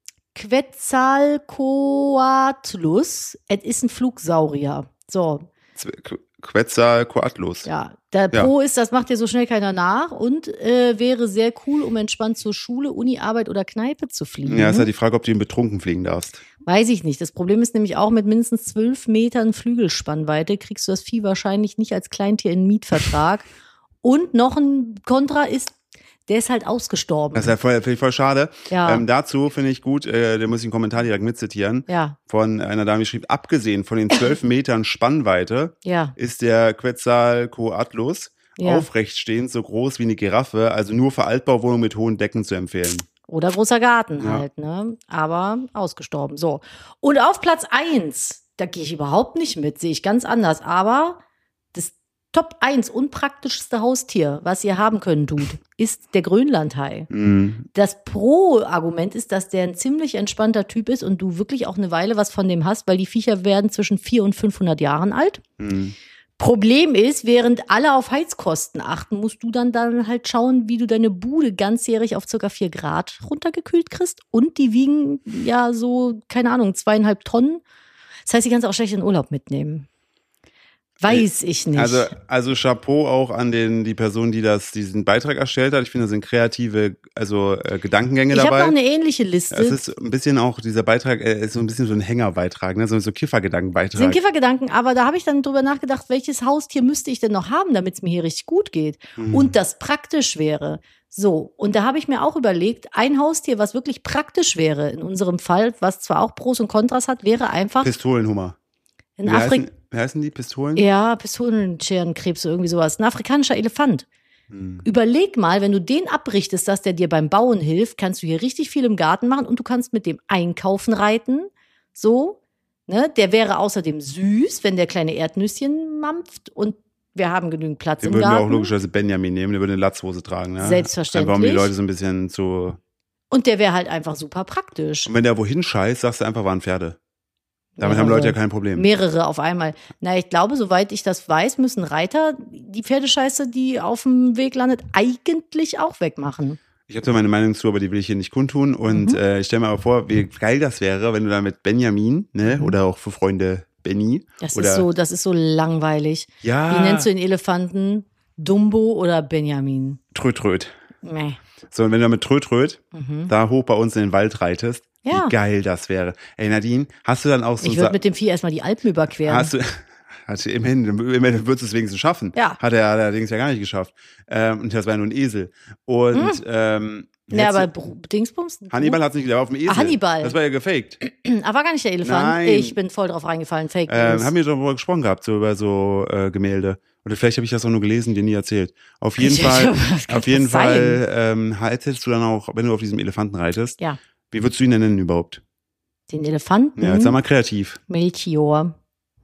Quetzalcoatlus. Es ist ein Flugsaurier. So, Z- Quetzalcoatlus. ja. Der Ja. Pro ist, das macht dir so schnell keiner nach und äh, wäre sehr cool, um entspannt zur Schule, Uni, Arbeit oder Kneipe zu fliegen. Ja, ist halt die Frage, ob du ihn betrunken fliegen darfst. Weiß ich nicht. Das Problem ist nämlich auch, mit mindestens zwölf Metern Flügelspannweite kriegst du das Vieh wahrscheinlich nicht als Kleintier in den Mietvertrag. Und noch ein Kontra ist, der ist halt ausgestorben. Das ist ja voll, finde ich voll schade. Ja. Ähm, dazu finde ich gut, äh, da muss ich einen Kommentar direkt mitzitieren, ja, von einer Dame, die schrieb, abgesehen von den zwölf Metern Spannweite ja, ist der Quetzalcoatlus Ja. aufrechtstehend so groß wie eine Giraffe, also nur für Altbauwohnungen mit hohen Decken zu empfehlen. oder großer Garten Ja. halt, ne? Aber ausgestorben. So. Und auf Platz eins, da gehe ich überhaupt nicht mit, sehe ich ganz anders. Aber das Top eins unpraktischste Haustier, was ihr haben können tut, ist der Grönlandhai. Mhm. Das Pro-Argument ist, dass der ein ziemlich entspannter Typ ist und du wirklich auch eine Weile was von dem hast, weil die Viecher werden zwischen vierhundert und fünfhundert Jahren alt. Mhm. Problem ist, während alle auf Heizkosten achten, musst du dann, dann halt schauen, wie du deine Bude ganzjährig auf circa vier Grad runtergekühlt kriegst. Und die wiegen ja so, keine Ahnung, zweieinhalb Tonnen. Das heißt, die kannst du auch schlecht in Urlaub mitnehmen. Weiß ich nicht. Also, also Chapeau auch an den, die Person, die das, diesen Beitrag erstellt hat. Ich finde, da sind kreative, also äh, Gedankengänge ich habe dabei. noch eine ähnliche Liste. Es ist ein bisschen auch, dieser Beitrag äh, ist so ein bisschen so ein Hängerbeitrag, ne? so, so Kiffergedankenbeitrag. sind Kiffergedanken, aber da habe ich dann drüber nachgedacht, welches Haustier müsste ich denn noch haben, damit es mir hier richtig gut geht Mhm. und das praktisch wäre. So, und da habe ich mir auch überlegt, ein Haustier, was wirklich praktisch wäre in unserem Fall, was zwar auch Pros und Kontras hat, wäre einfach Pistolenhummer. in Wie Afrika. heißen, wie heißen die Pistolen? Ja, Pistolenscherenkrebs oder irgendwie sowas. Ein afrikanischer Elefant. Hm. Überleg mal, wenn du den abrichtest, dass der dir beim Bauen hilft, kannst du hier richtig viel im Garten machen und du kannst mit dem einkaufen reiten. So, ne? Der wäre außerdem süß, wenn der kleine Erdnüsschen mampft und wir haben genügend Platz Den im würden wir Garten. auch logischerweise Benjamin nehmen, der würde eine Latzhose tragen. Ne? Selbstverständlich. Einfach um die Leute so ein bisschen zu. Und der wäre halt einfach super praktisch. Und wenn der wohin scheißt, sagst du einfach, waren Pferde. Damit haben Leute ja kein Problem. Mehrere auf einmal. Na, ich glaube, soweit ich das weiß, müssen Reiter die Pferdescheiße, die auf dem Weg landet, eigentlich auch wegmachen. Ich habe da meine Meinung zu, aber die will ich hier nicht kundtun. Und Mhm. äh, ich stelle mir aber vor, wie geil das wäre, wenn du da mit Benjamin, ne, Mhm. oder auch für Freunde Benny. Das oder, ist so, das ist so langweilig. Ja, Wie nennst du den Elefanten? Dumbo oder Benjamin? Tröd, Tröd. Meh. So, und wenn du mit Tröd, Tröd Mhm. da hoch bei uns in den Wald reitest, Ja. wie geil das wäre. Ey, Nadine, hast du dann auch so Ich ein würde Sa- mit dem Vieh erstmal die Alpen überqueren. Hast du, hatte immerhin, immerhin würdest du es wenigstens schaffen. Ja. Hat er allerdings ja gar nicht geschafft. Ähm, und das war ja nur ein Esel. Und, ähm, ja, jetzt- aber Br- Dingsbums? Hannibal hat es nicht, der war auf dem Esel. Ah, Hannibal. Das war ja gefaked. Ah, war gar nicht der Elefant. Nein. Ich bin voll drauf reingefallen. Fake Ähm, News. haben wir darüber gesprochen gehabt, so über so äh, Gemälde. Oder vielleicht habe ich das auch nur gelesen, dir nie erzählt. Auf jeden Ja, Fall, was kann auf jeden das sein? Fall ähm, hättest du dann auch, wenn du auf diesem Elefanten reitest, Ja. wie würdest du ihn denn nennen überhaupt? Den Elefanten? Ja, jetzt sag mal kreativ. Melchior.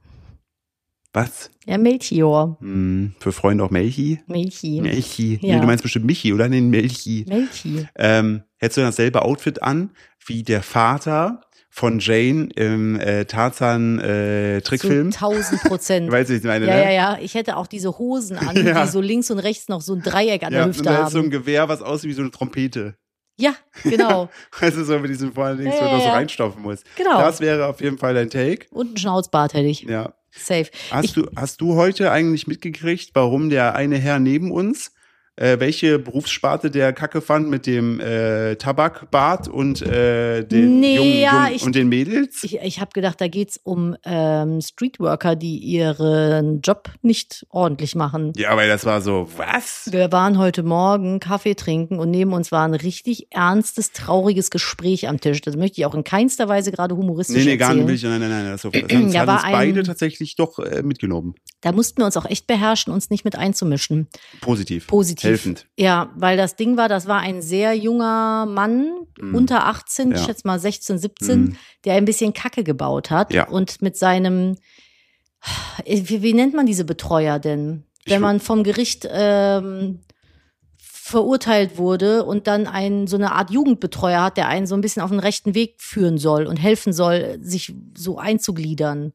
Was? Ja, Melchior. Hm, für Freunde auch Melchi? Melchi. Melchi. Ja. Nee, du meinst bestimmt Michi, oder? Nee, Melchi. Melchi. Ähm, hättest du dasselbe Outfit an, wie der Vater von Jane im äh, Tarzan äh, Trickfilm? Zu tausend Prozent. Weißt du, was ich meine, Ja, ne? ja, ja. Ich hätte auch diese Hosen an, Ja. die so links und rechts noch so ein Dreieck an Ja, der und Hüfte da ist so ein haben. Gewehr, was aussieht wie so eine Trompete. Ja, genau. Also so mit diesem vorne links, Ja, wo du ja, noch so ja. reinstopfen musst. Genau. Das wäre auf jeden Fall dein Take. Und ein Schnauzbart hätte ich. Ja. Safe. Hast Ich- du, hast du heute eigentlich mitgekriegt, warum der eine Herr neben uns, äh, welche Berufssparte der Kacke fand mit dem äh, Tabakbart und äh, den Nee, jungen, ja, jungen ich- und den Mädels? Ich, ich habe gedacht, da geht's um ähm, Streetworker, die ihren Job nicht ordentlich machen. Ja, weil das war so, was? Wir waren heute Morgen Kaffee trinken und neben uns war ein richtig ernstes, trauriges Gespräch am Tisch. Das möchte ich auch in keinster Weise gerade humoristisch Nee, nee, gar erzählen. nicht. Will ich, nein, nein, nein. Das, das, das Ja, hat war uns ein- beide tatsächlich doch äh, mitgenommen. Da mussten wir uns auch echt beherrschen, uns nicht mit einzumischen. Positiv. Positiv. Helfend. Ja, weil das Ding war, das war ein sehr junger Mann, Mhm. unter achtzehn, ich Ja. schätze mal sechzehn, siebzehn, Mhm. der ein bisschen Kacke gebaut hat Ja. und mit seinem Wie, wie nennt man diese Betreuer denn? Wenn Ich- man vom Gericht ähm, verurteilt wurde und dann ein, so eine Art Jugendbetreuer hat, der einen so ein bisschen auf den rechten Weg führen soll und helfen soll, sich so einzugliedern.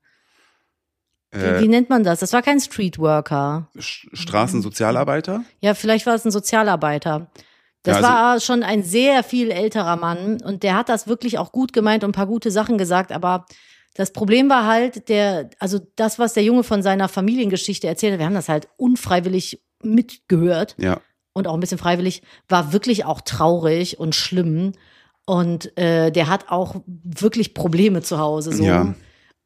Wie, Äh, wie nennt man das? Das war kein Streetworker. Sch- Straßensozialarbeiter? Ja, vielleicht war es ein Sozialarbeiter. Das Ja, also- war schon ein sehr viel älterer Mann und der hat das wirklich auch gut gemeint und ein paar gute Sachen gesagt, aber das Problem war halt, der, also das, was der Junge von seiner Familiengeschichte erzählt hat, wir haben das halt unfreiwillig mitgehört Ja. und auch ein bisschen freiwillig, war wirklich auch traurig und schlimm. Und äh, der hat auch wirklich Probleme zu Hause. So. Ja.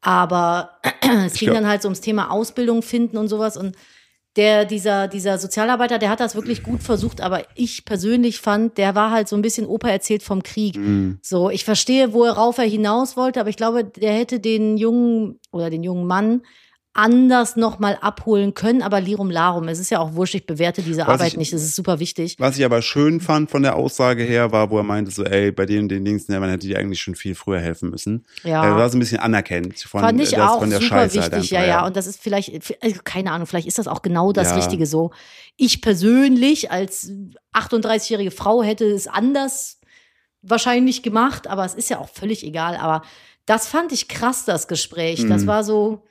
Aber es ging glaub- dann halt so ums Thema Ausbildung finden und sowas. Und der, dieser, dieser Sozialarbeiter, der hat das wirklich gut versucht, aber ich persönlich fand, der war halt so ein bisschen Opa erzählt vom Krieg. Mhm. So, ich verstehe, worauf er hinaus wollte, aber ich glaube, der hätte den jungen oder den jungen Mann anders nochmal abholen können, aber Lirum Larum. Es ist ja auch wurscht, ich bewerte diese Was Arbeit ich- nicht, das ist super wichtig. Was ich aber schön fand von der Aussage her, war, wo er meinte so, ey, bei denen, den Dings, ne, man hätte die eigentlich schon viel früher helfen müssen. Ja. Er war so ein bisschen anerkennend von, Fand ich das, auch von der super Scheiße halt wichtig, einfach, ja, ja. Und das ist vielleicht, also keine Ahnung, vielleicht ist das auch genau das Ja. Richtige so. Ich persönlich als achtunddreißigjährige Frau hätte es anders wahrscheinlich gemacht, aber es ist ja auch völlig egal. Aber das fand ich krass, das Gespräch. Das Mhm. war so,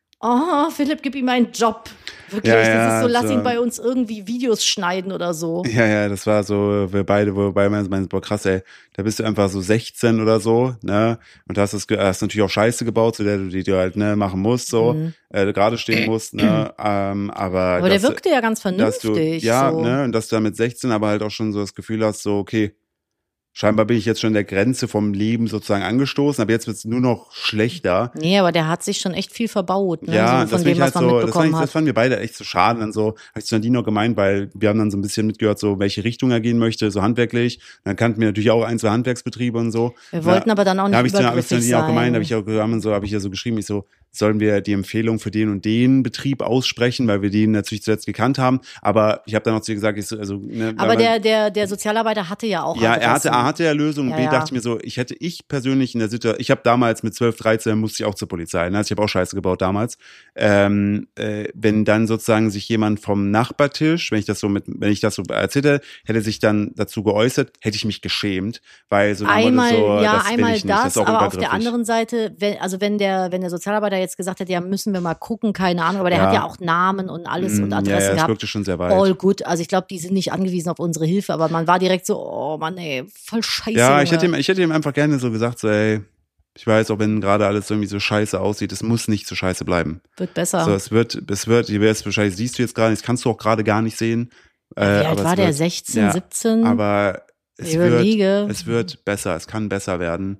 oh, Philipp, gib ihm einen Job. Wirklich, Ja, das ja, ist so, lass so. ihn bei uns irgendwie Videos schneiden oder so. Ja, ja, das war so, wir beide, wobei man meint, boah, krass, ey, da bist du einfach so sechzehn oder so, ne, und hast das, ge- hast natürlich auch Scheiße gebaut, zu der du die, die du halt, ne, machen musst, so, Mhm. äh, gerade stehen musst, ne, ähm, aber. Aber der dass- wirkte ja ganz dass du, vernünftig. ja, so. ne, und dass du da mit sechzehn aber halt auch schon so das Gefühl hast, so, okay, scheinbar bin ich jetzt schon an der Grenze vom Leben sozusagen angestoßen, aber jetzt wird's nur noch schlechter. Nee, aber der hat sich schon echt viel verbaut, ne? Ja, so das von finde dem, ich was halt man so, das, fand mitbekommen ich, das hat. fanden wir beide echt so schade. Dann so, habe ich zu Nadine auch gemeint, weil wir haben dann so ein bisschen mitgehört, so welche Richtung er gehen möchte, so handwerklich. Dann kannten wir natürlich auch ein, zwei Handwerksbetriebe und so. Wir wollten aber dann auch nicht Da habe ich zu hab ich zu übergriffig Nadine auch gemeint, sein. habe ich auch haben so, habe ich ja so geschrieben, ich so, sollen wir die Empfehlung für den und den Betrieb aussprechen, weil wir den natürlich zuletzt gekannt haben. Aber ich habe dann auch zu ihr gesagt, ich so, also, ne, Aber weil man- der, der, der Sozialarbeiter hatte ja auch ja, er hatte, Adressen. er hatte ja Lösungen. Ja, und B, ja. dachte ich mir so, ich hätte ich persönlich in der Situation, ich habe damals mit zwölf, dreizehn musste ich auch zur Polizei. Ne? Also ich habe auch Scheiße gebaut damals. Ähm, äh, wenn dann sozusagen sich jemand vom Nachbartisch, wenn ich das so mit, wenn ich das so erzählt hätte, hätte sich dann dazu geäußert, hätte ich mich geschämt, weil so nach dem Motto Einmal, so, ja, das will einmal ich nicht. das, das ist auch aber auf der übergriffig. anderen Seite, wenn, also wenn der, wenn der Sozialarbeiter jetzt gesagt hätte, ja, müssen wir mal gucken, keine Ahnung, aber der Ja. hat ja auch Namen und alles und Mm, Adressen ja, ja, das gehabt. wirkte schon sehr weit. All good. Also ich glaube, die sind nicht angewiesen auf unsere Hilfe, aber man war direkt so, oh Mann, ey, voll scheiße. Ja, ich Junge. hätte ihm, ich hätte ihm einfach gerne so gesagt, so, ey, ich weiß, auch wenn gerade alles irgendwie so scheiße aussieht, es muss nicht so scheiße bleiben. Wird besser. So, es wird, es wird, ihr wirst wahrscheinlich, siehst du jetzt gerade, das kannst du auch gerade gar nicht sehen. Äh, Wie alt aber war es der? wird, sechzehn, ja, siebzehn? Aber es Ich wird, überlege. es wird besser, es kann besser werden.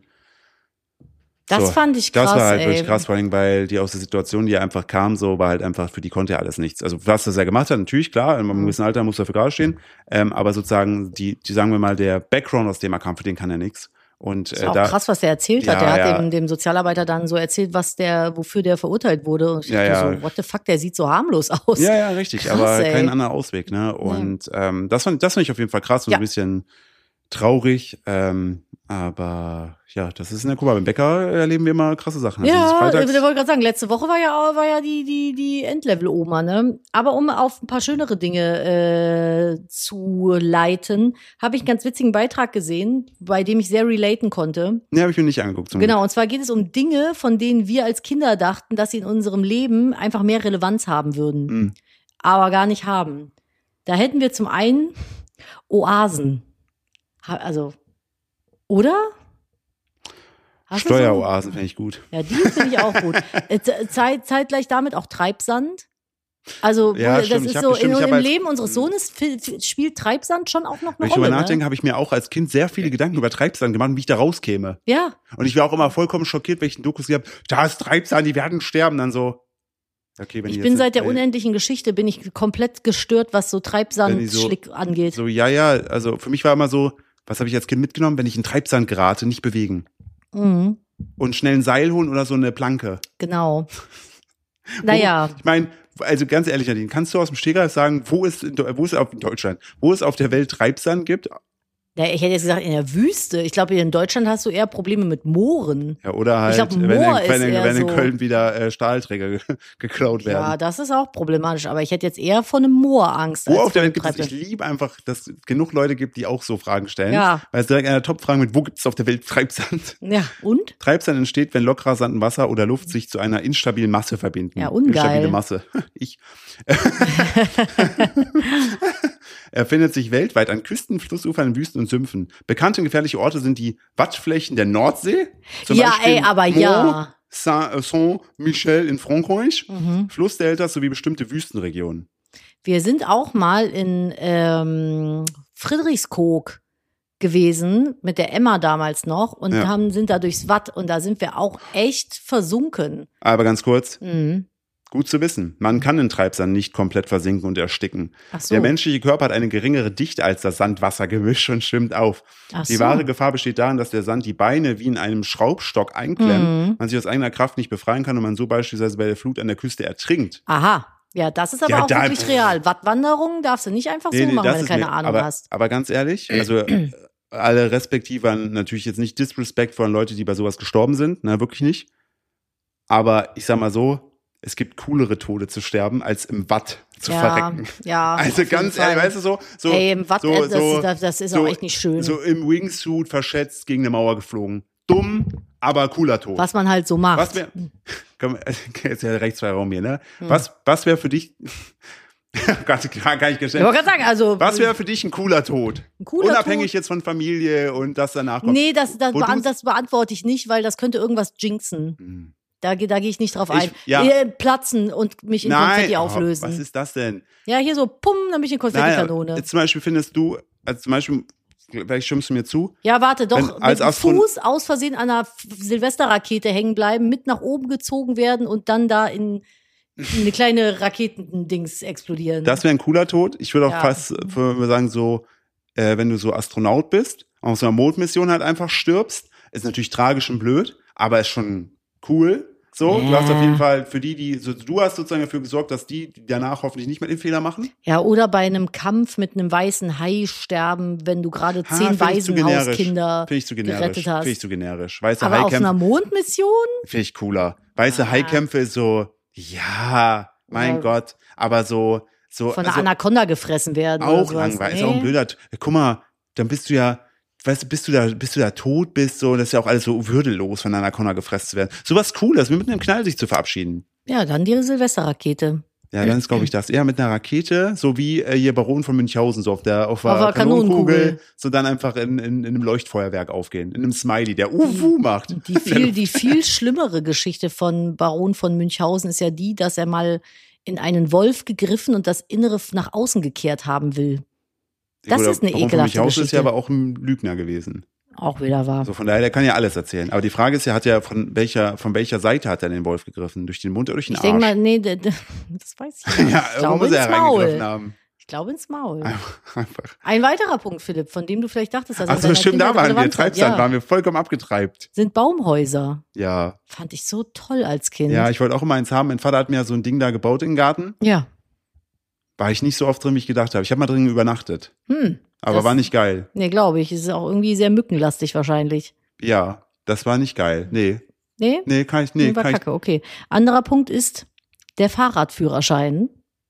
Das so, fand ich krass, Das war halt ey. wirklich krass, vor allem, weil die aus der Situation, die einfach kam, so war halt einfach, für die konnte er alles nichts. Also was das er gemacht hat, natürlich, klar, in einem Mhm. gewissen Alter muss er dafür gerade stehen, ähm, aber sozusagen, die, die, sagen wir mal, der Background, aus dem er kam, für den kann er nichts. Und Das äh, war auch da, krass, was der erzählt hat. Ja, Der hat ja. dem, dem Sozialarbeiter dann so erzählt, was der, wofür der verurteilt wurde. Und ich Ja, dachte ja. so, what the fuck, der sieht so harmlos aus. Ja, ja, richtig, Krass, aber ey. kein anderer Ausweg, ne? Und ähm, das fand, das fand ich auf jeden Fall krass und Ja. ein bisschen traurig. Ähm, aber ja, das ist in der Kuba. Beim Bäcker erleben wir immer krasse Sachen. Also dieses Ja, Freitags- ich wollte gerade sagen, letzte Woche war ja, war ja die, die, die Endlevel-Oma, ne? Aber um auf ein paar schönere Dinge äh, zu leiten, habe ich einen ganz witzigen Beitrag gesehen, bei dem ich sehr relaten konnte. Nee, habe ich mir nicht angeguckt. zum Genau, und zwar geht es um Dinge, von denen wir als Kinder dachten, dass sie in unserem Leben einfach mehr Relevanz haben würden, Mhm. aber gar nicht haben. Da hätten wir zum einen Oasen. Ha- Also, oder? Hast du so- Steueroasen finde ich gut. Ja, die finde ich auch gut. Äh, ze- Zeit, zeitgleich damit auch Treibsand. Also, Ja, wo- das stimmt. Ich ist hab so, bestimmt- in, ich hab im als- Leben unseres Sohnes fi- fi- spielt Treibsand schon auch noch eine Wenn ich Rolle. drüber Ne? nachdenke, habe ich mir auch als Kind sehr viele Gedanken über Treibsand gemacht, wie ich da rauskäme. Ja, Und ich war auch immer vollkommen schockiert, wenn ich einen Dokus gesehen habe, da ist Treibsand, die werden sterben. Dann so, okay, wenn ich die bin jetzt- seit der ey, unendlichen Geschichte bin ich komplett gestört, was so Wenn die so- Treibsandschlick angeht. So, ja, ja, also für mich war immer so, was habe ich als Kind mitgenommen, wenn ich in Treibsand gerate, nicht bewegen. Mhm, Und schnell ein Seil holen oder so eine Planke. genau. Naja, Ich meine, also ganz ehrlich, Nadine, kannst du aus dem Stegreif sagen, wo es, in, Deu- wo es auf in Deutschland, wo es auf der Welt Treibsand gibt? Ja, ich hätte jetzt gesagt, in der Wüste. Ich glaube, hier in Deutschland hast du eher Probleme mit Mooren. Ja, oder halt, Ich glaub, wenn, Moor in, wenn, ist in, eher wenn in so- Köln wieder äh, Stahlträger ge geklaut werden. Ja, das ist auch problematisch. Aber ich hätte jetzt eher vor einem Moor Angst. Wo als auf der vor Welt gibt es, einem ich liebe einfach, dass es genug Leute gibt, die auch so Fragen stellen. Ja. Weil es direkt einer Top-Fragen mit, wo gibt es auf der Welt Treibsand? Treibsand. Ja, und? Treibsand entsteht, wenn lockerer Sand, Wasser oder Luft sich zu einer instabilen Masse verbinden. Ja, ungeil. Instabile Masse. Ich. Er findet sich weltweit an Küsten, Flussufern, Wüsten und Sümpfen. Bekannte und gefährliche Orte sind die Wattflächen der Nordsee. Zum Ja, Beispiel ey, aber Mont ja. Saint- äh, Saint-Michel in Frankreich, Mhm. Flussdeltas sowie bestimmte Wüstenregionen. Wir sind auch mal in ähm, Friedrichskoog gewesen, mit der Emma damals noch, und Ja. haben, sind da durchs Watt und da sind wir auch echt versunken. Aber ganz kurz, Mhm. gut zu wissen, man kann in Treibsand nicht komplett versinken und ersticken. Ach so. Der menschliche Körper hat eine geringere Dichte als das Sand-Wasser-Gemisch und schwimmt auf. Ach Die so. wahre Gefahr besteht darin, dass der Sand die Beine wie in einem Schraubstock einklemmt, Mhm. man sich aus eigener Kraft nicht befreien kann und man so beispielsweise bei der Flut an der Küste ertrinkt. Aha. Ja, das ist aber Ja, auch da- wirklich real. Wattwanderungen darfst du nicht einfach so machen, wenn du keine mir- Ahnung aber, hast. Aber ganz ehrlich, also äh, alle respektive, natürlich jetzt nicht disrespectful an Leute, die bei sowas gestorben sind, na wirklich nicht. Aber ich sag mal so, es gibt coolere Tode zu sterben, als im Watt zu ja, verrecken. ja. Also auf jeden ganz Fall. ehrlich, weißt du, so, so, Ey, im Watt, so, äh, das, so, das, das ist so, auch echt nicht schön. so im Wingsuit verschätzt gegen eine Mauer geflogen. Dumm, aber cooler Tod. Was man halt so macht. Was wäre, komm, jetzt ist ja Rechtsfreiraum hier, ne? Hm. Was, was wäre für dich, Gott, kann ich Ich gestellt. wollte gerade sagen, also Was wäre für dich ein cooler Tod? ein cooler Unabhängig Tod? jetzt von Familie und das danach kommt. Nee, das, das, Wo beant du's- das beantworte ich nicht, weil das könnte irgendwas jinxen. Hm. Da, ge- da gehe ich nicht drauf Ich- ein. ja. Äh, Platzen und mich in Konfetti oh, auflösen. was ist das denn? Ja, hier so, pum, dann bin ich eine Konfettikanone. Naja, jetzt zum Beispiel findest du, also zum Beispiel, vielleicht stimmst du mir zu, Ja, warte, doch, Wenn- mit als dem Astron- Fuß aus Versehen an einer F- Silvesterrakete hängen bleiben, mit nach oben gezogen werden und dann da in, in eine kleine Raketendings explodieren. das wäre ein cooler Tod. Ich würde auch Ja. fast äh, würde sagen, so, äh, wenn du so Astronaut bist, auf so einer Mondmission halt einfach stirbst, ist natürlich tragisch und blöd, aber ist schon cool. So, du Ja. hast auf jeden Fall für die, die, so, du hast sozusagen dafür gesorgt, dass die danach hoffentlich nicht mehr den Fehler machen. Ja, oder bei einem Kampf mit einem weißen Hai sterben, wenn du gerade Ha, zehn find ich zu generisch. Waisenhauskinder Finde ich zu generisch. gerettet hast. Finde ich zu generisch. Weiße Aber auf einer Haikämpfe Mondmission? finde ich cooler. Weiße Ah. Haikämpfe ist so, ja, mein Ja. Gott, aber so, so, Von einer also Anaconda gefressen werden. oder auch sowas. langweilig. Nee. Ist auch ein blöder, guck mal, dann bist du ja, weißt du, bist du da, bist du da tot bist, so, das ist ja auch alles so würdelos, von einer Anaconda gefressen zu werden. Sowas Cooles, wie mit einem Knall sich zu verabschieden. Ja, dann die Silvesterrakete. Ja, dann ist, glaube ich, das eher mit einer Rakete, so wie äh, hier Baron von Münchhausen, so auf der, auf der, Auf der Kanonenkugel, Kanonenkugel. so dann einfach in, in, in einem Leuchtfeuerwerk aufgehen, in einem Smiley, der Uwu macht. Die viel, die viel schlimmere Geschichte von Baron von Münchhausen ist ja die, dass er mal in einen Wolf gegriffen und das Innere nach außen gekehrt haben will. Das Oder ist eine Baron von ekelhafte Münchhausen ist Geschichte. ja aber auch ein Lügner gewesen. Auch wieder wahr. So von daher, der kann ja alles erzählen. Aber die Frage ist ja, hat er von welcher, von welcher Seite hat er den Wolf gegriffen? Durch den Mund oder durch den Ich Arsch? denke mal, nee, d- d- das weiß ich nicht. ja, ich irgendwo glaube muss er ins ja reingegriffen Maul. haben. Ich glaube ins Maul. Einfach. einfach. Ein weiterer Punkt, Philipp, von dem du vielleicht dachtest, dass er in Achso, deiner stimmt, da Kindheit waren wir. Relevanz hat. Treibsand, Ja, waren wir vollkommen abgetreibt. sind Baumhäuser. Ja. Fand ich so toll als Kind. Ja, ich wollte auch immer eins haben. Mein Vater hat mir so ein Ding da gebaut im Garten. ja. War ich nicht so oft drin, wie ich gedacht habe. Ich habe mal drin übernachtet. Hm. Aber Das- war nicht geil. Nee, glaube ich. Es ist auch irgendwie sehr mückenlastig wahrscheinlich. Ja, das war nicht geil. Nee. Nee? Nee, kann ich, nee, war kann ich. kacke, okay. Anderer Punkt ist der Fahrradführerschein.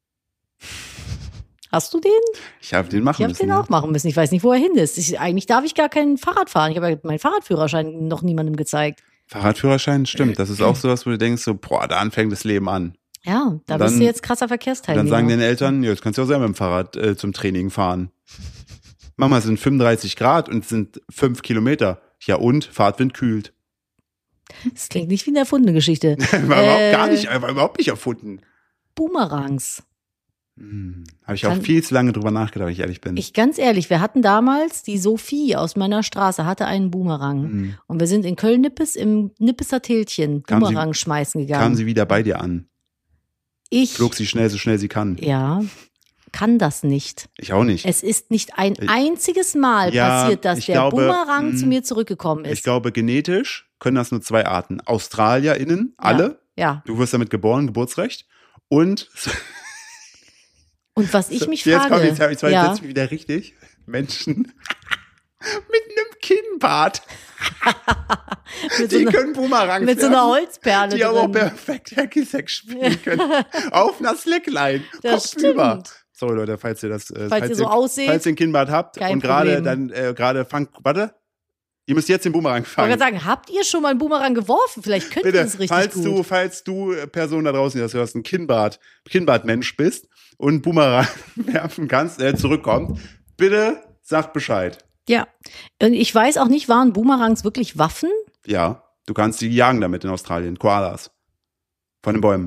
Hast du den? Ich habe den machen Ich habe müssen. den ja. auch machen müssen. Ich weiß nicht, wo er hin ist. Ich, eigentlich darf ich gar kein Fahrrad fahren. Ich habe ja meinen Fahrradführerschein noch niemandem gezeigt. Fahrradführerschein, stimmt. Das ist auch sowas, wo du denkst, so, boah, da anfängt das Leben an. Ja, da Und bist dann- du jetzt krasser Und Verkehrsteilnehmer. dann sagen den Eltern, ja, jetzt kannst du auch selber mit dem Fahrrad äh, zum Training fahren. Mama, es sind fünfunddreißig Grad und es sind fünf Kilometer. Ja und? Fahrtwind kühlt. Das klingt nicht wie eine erfundene Geschichte. War überhaupt Äh, gar nicht, war überhaupt nicht erfunden. Boomerangs. Hm, Habe ich auch Kann- viel zu lange drüber nachgedacht, wenn ich ehrlich bin. Ich ganz ehrlich, wir hatten damals, die Sophie aus meiner Straße hatte einen Boomerang. Hm. Und wir sind in Köln-Nippes im Nippeser Tälchen Kam sie- Boomerang schmeißen gegangen. Kam sie wieder bei dir an. ich, Flog sie schnell, so schnell sie kann. ja, kann das nicht. Ich auch nicht. Es ist nicht ein Ich- einziges Mal Ja, passiert, dass ich der glaube, Boomerang mh, zu mir zurückgekommen ist. Ich glaube, genetisch können das nur zwei Arten. AustralierInnen, alle. Ja. Du wirst damit geboren, Geburtsrecht. Und Und was ich mich jetzt frage, komm, jetzt, jetzt, jetzt ja, jetzt wieder richtig. Menschen, Kinnbart. mit so Die einer, können Boomerangs mit so einer werfen, Holzperle die aber auch drin. perfekt Hacky-Sack spielen können. Auf einer Slackline. Das Kopfüber. stimmt. Sorry, Leute, falls ihr das, äh, Falls ihr so ausseht, falls ihr ein Kinnbart habt kein und gerade Problem. dann äh, gerade fangt, warte, ihr müsst jetzt den Boomerang Ich wollte fangen. gerade sagen, habt ihr schon mal einen Boomerang geworfen? Vielleicht könnt ihr Bitte, es richtig falls gut. du, falls du äh, Person da draußen, die das hörst, ein Kinnbart, Kinnbartmensch bist und Boomerang werfen kannst, äh, zurückkommt, bitte sagt Bescheid. Ja. Und ich weiß auch nicht, waren Boomerangs wirklich Waffen? Ja, du kannst die jagen damit in Australien, Koalas. Von den Bäumen.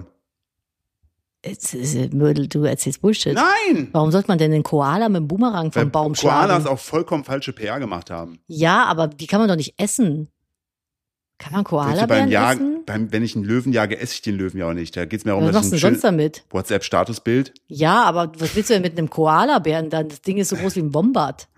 Jetzt, äh, Mödel, du erzählst Bullshit. Nein! Warum sollte man denn den Koala mit dem Boomerang vom Weil Baum Koalas schlagen? auch vollkommen falsche P R gemacht haben. Ja, aber die kann man doch nicht essen. Kann man Weißt du, beim Koalabären Jagen, essen? beim, wenn ich einen Löwen jage, esse ich den Löwen ja auch nicht. Da geht es mir darum, Was dass machst du ich denn ein sonst damit? WhatsApp-Statusbild. Ja, aber was willst du denn mit einem Koalabären dann? Das Ding ist so groß wie ein Wombat.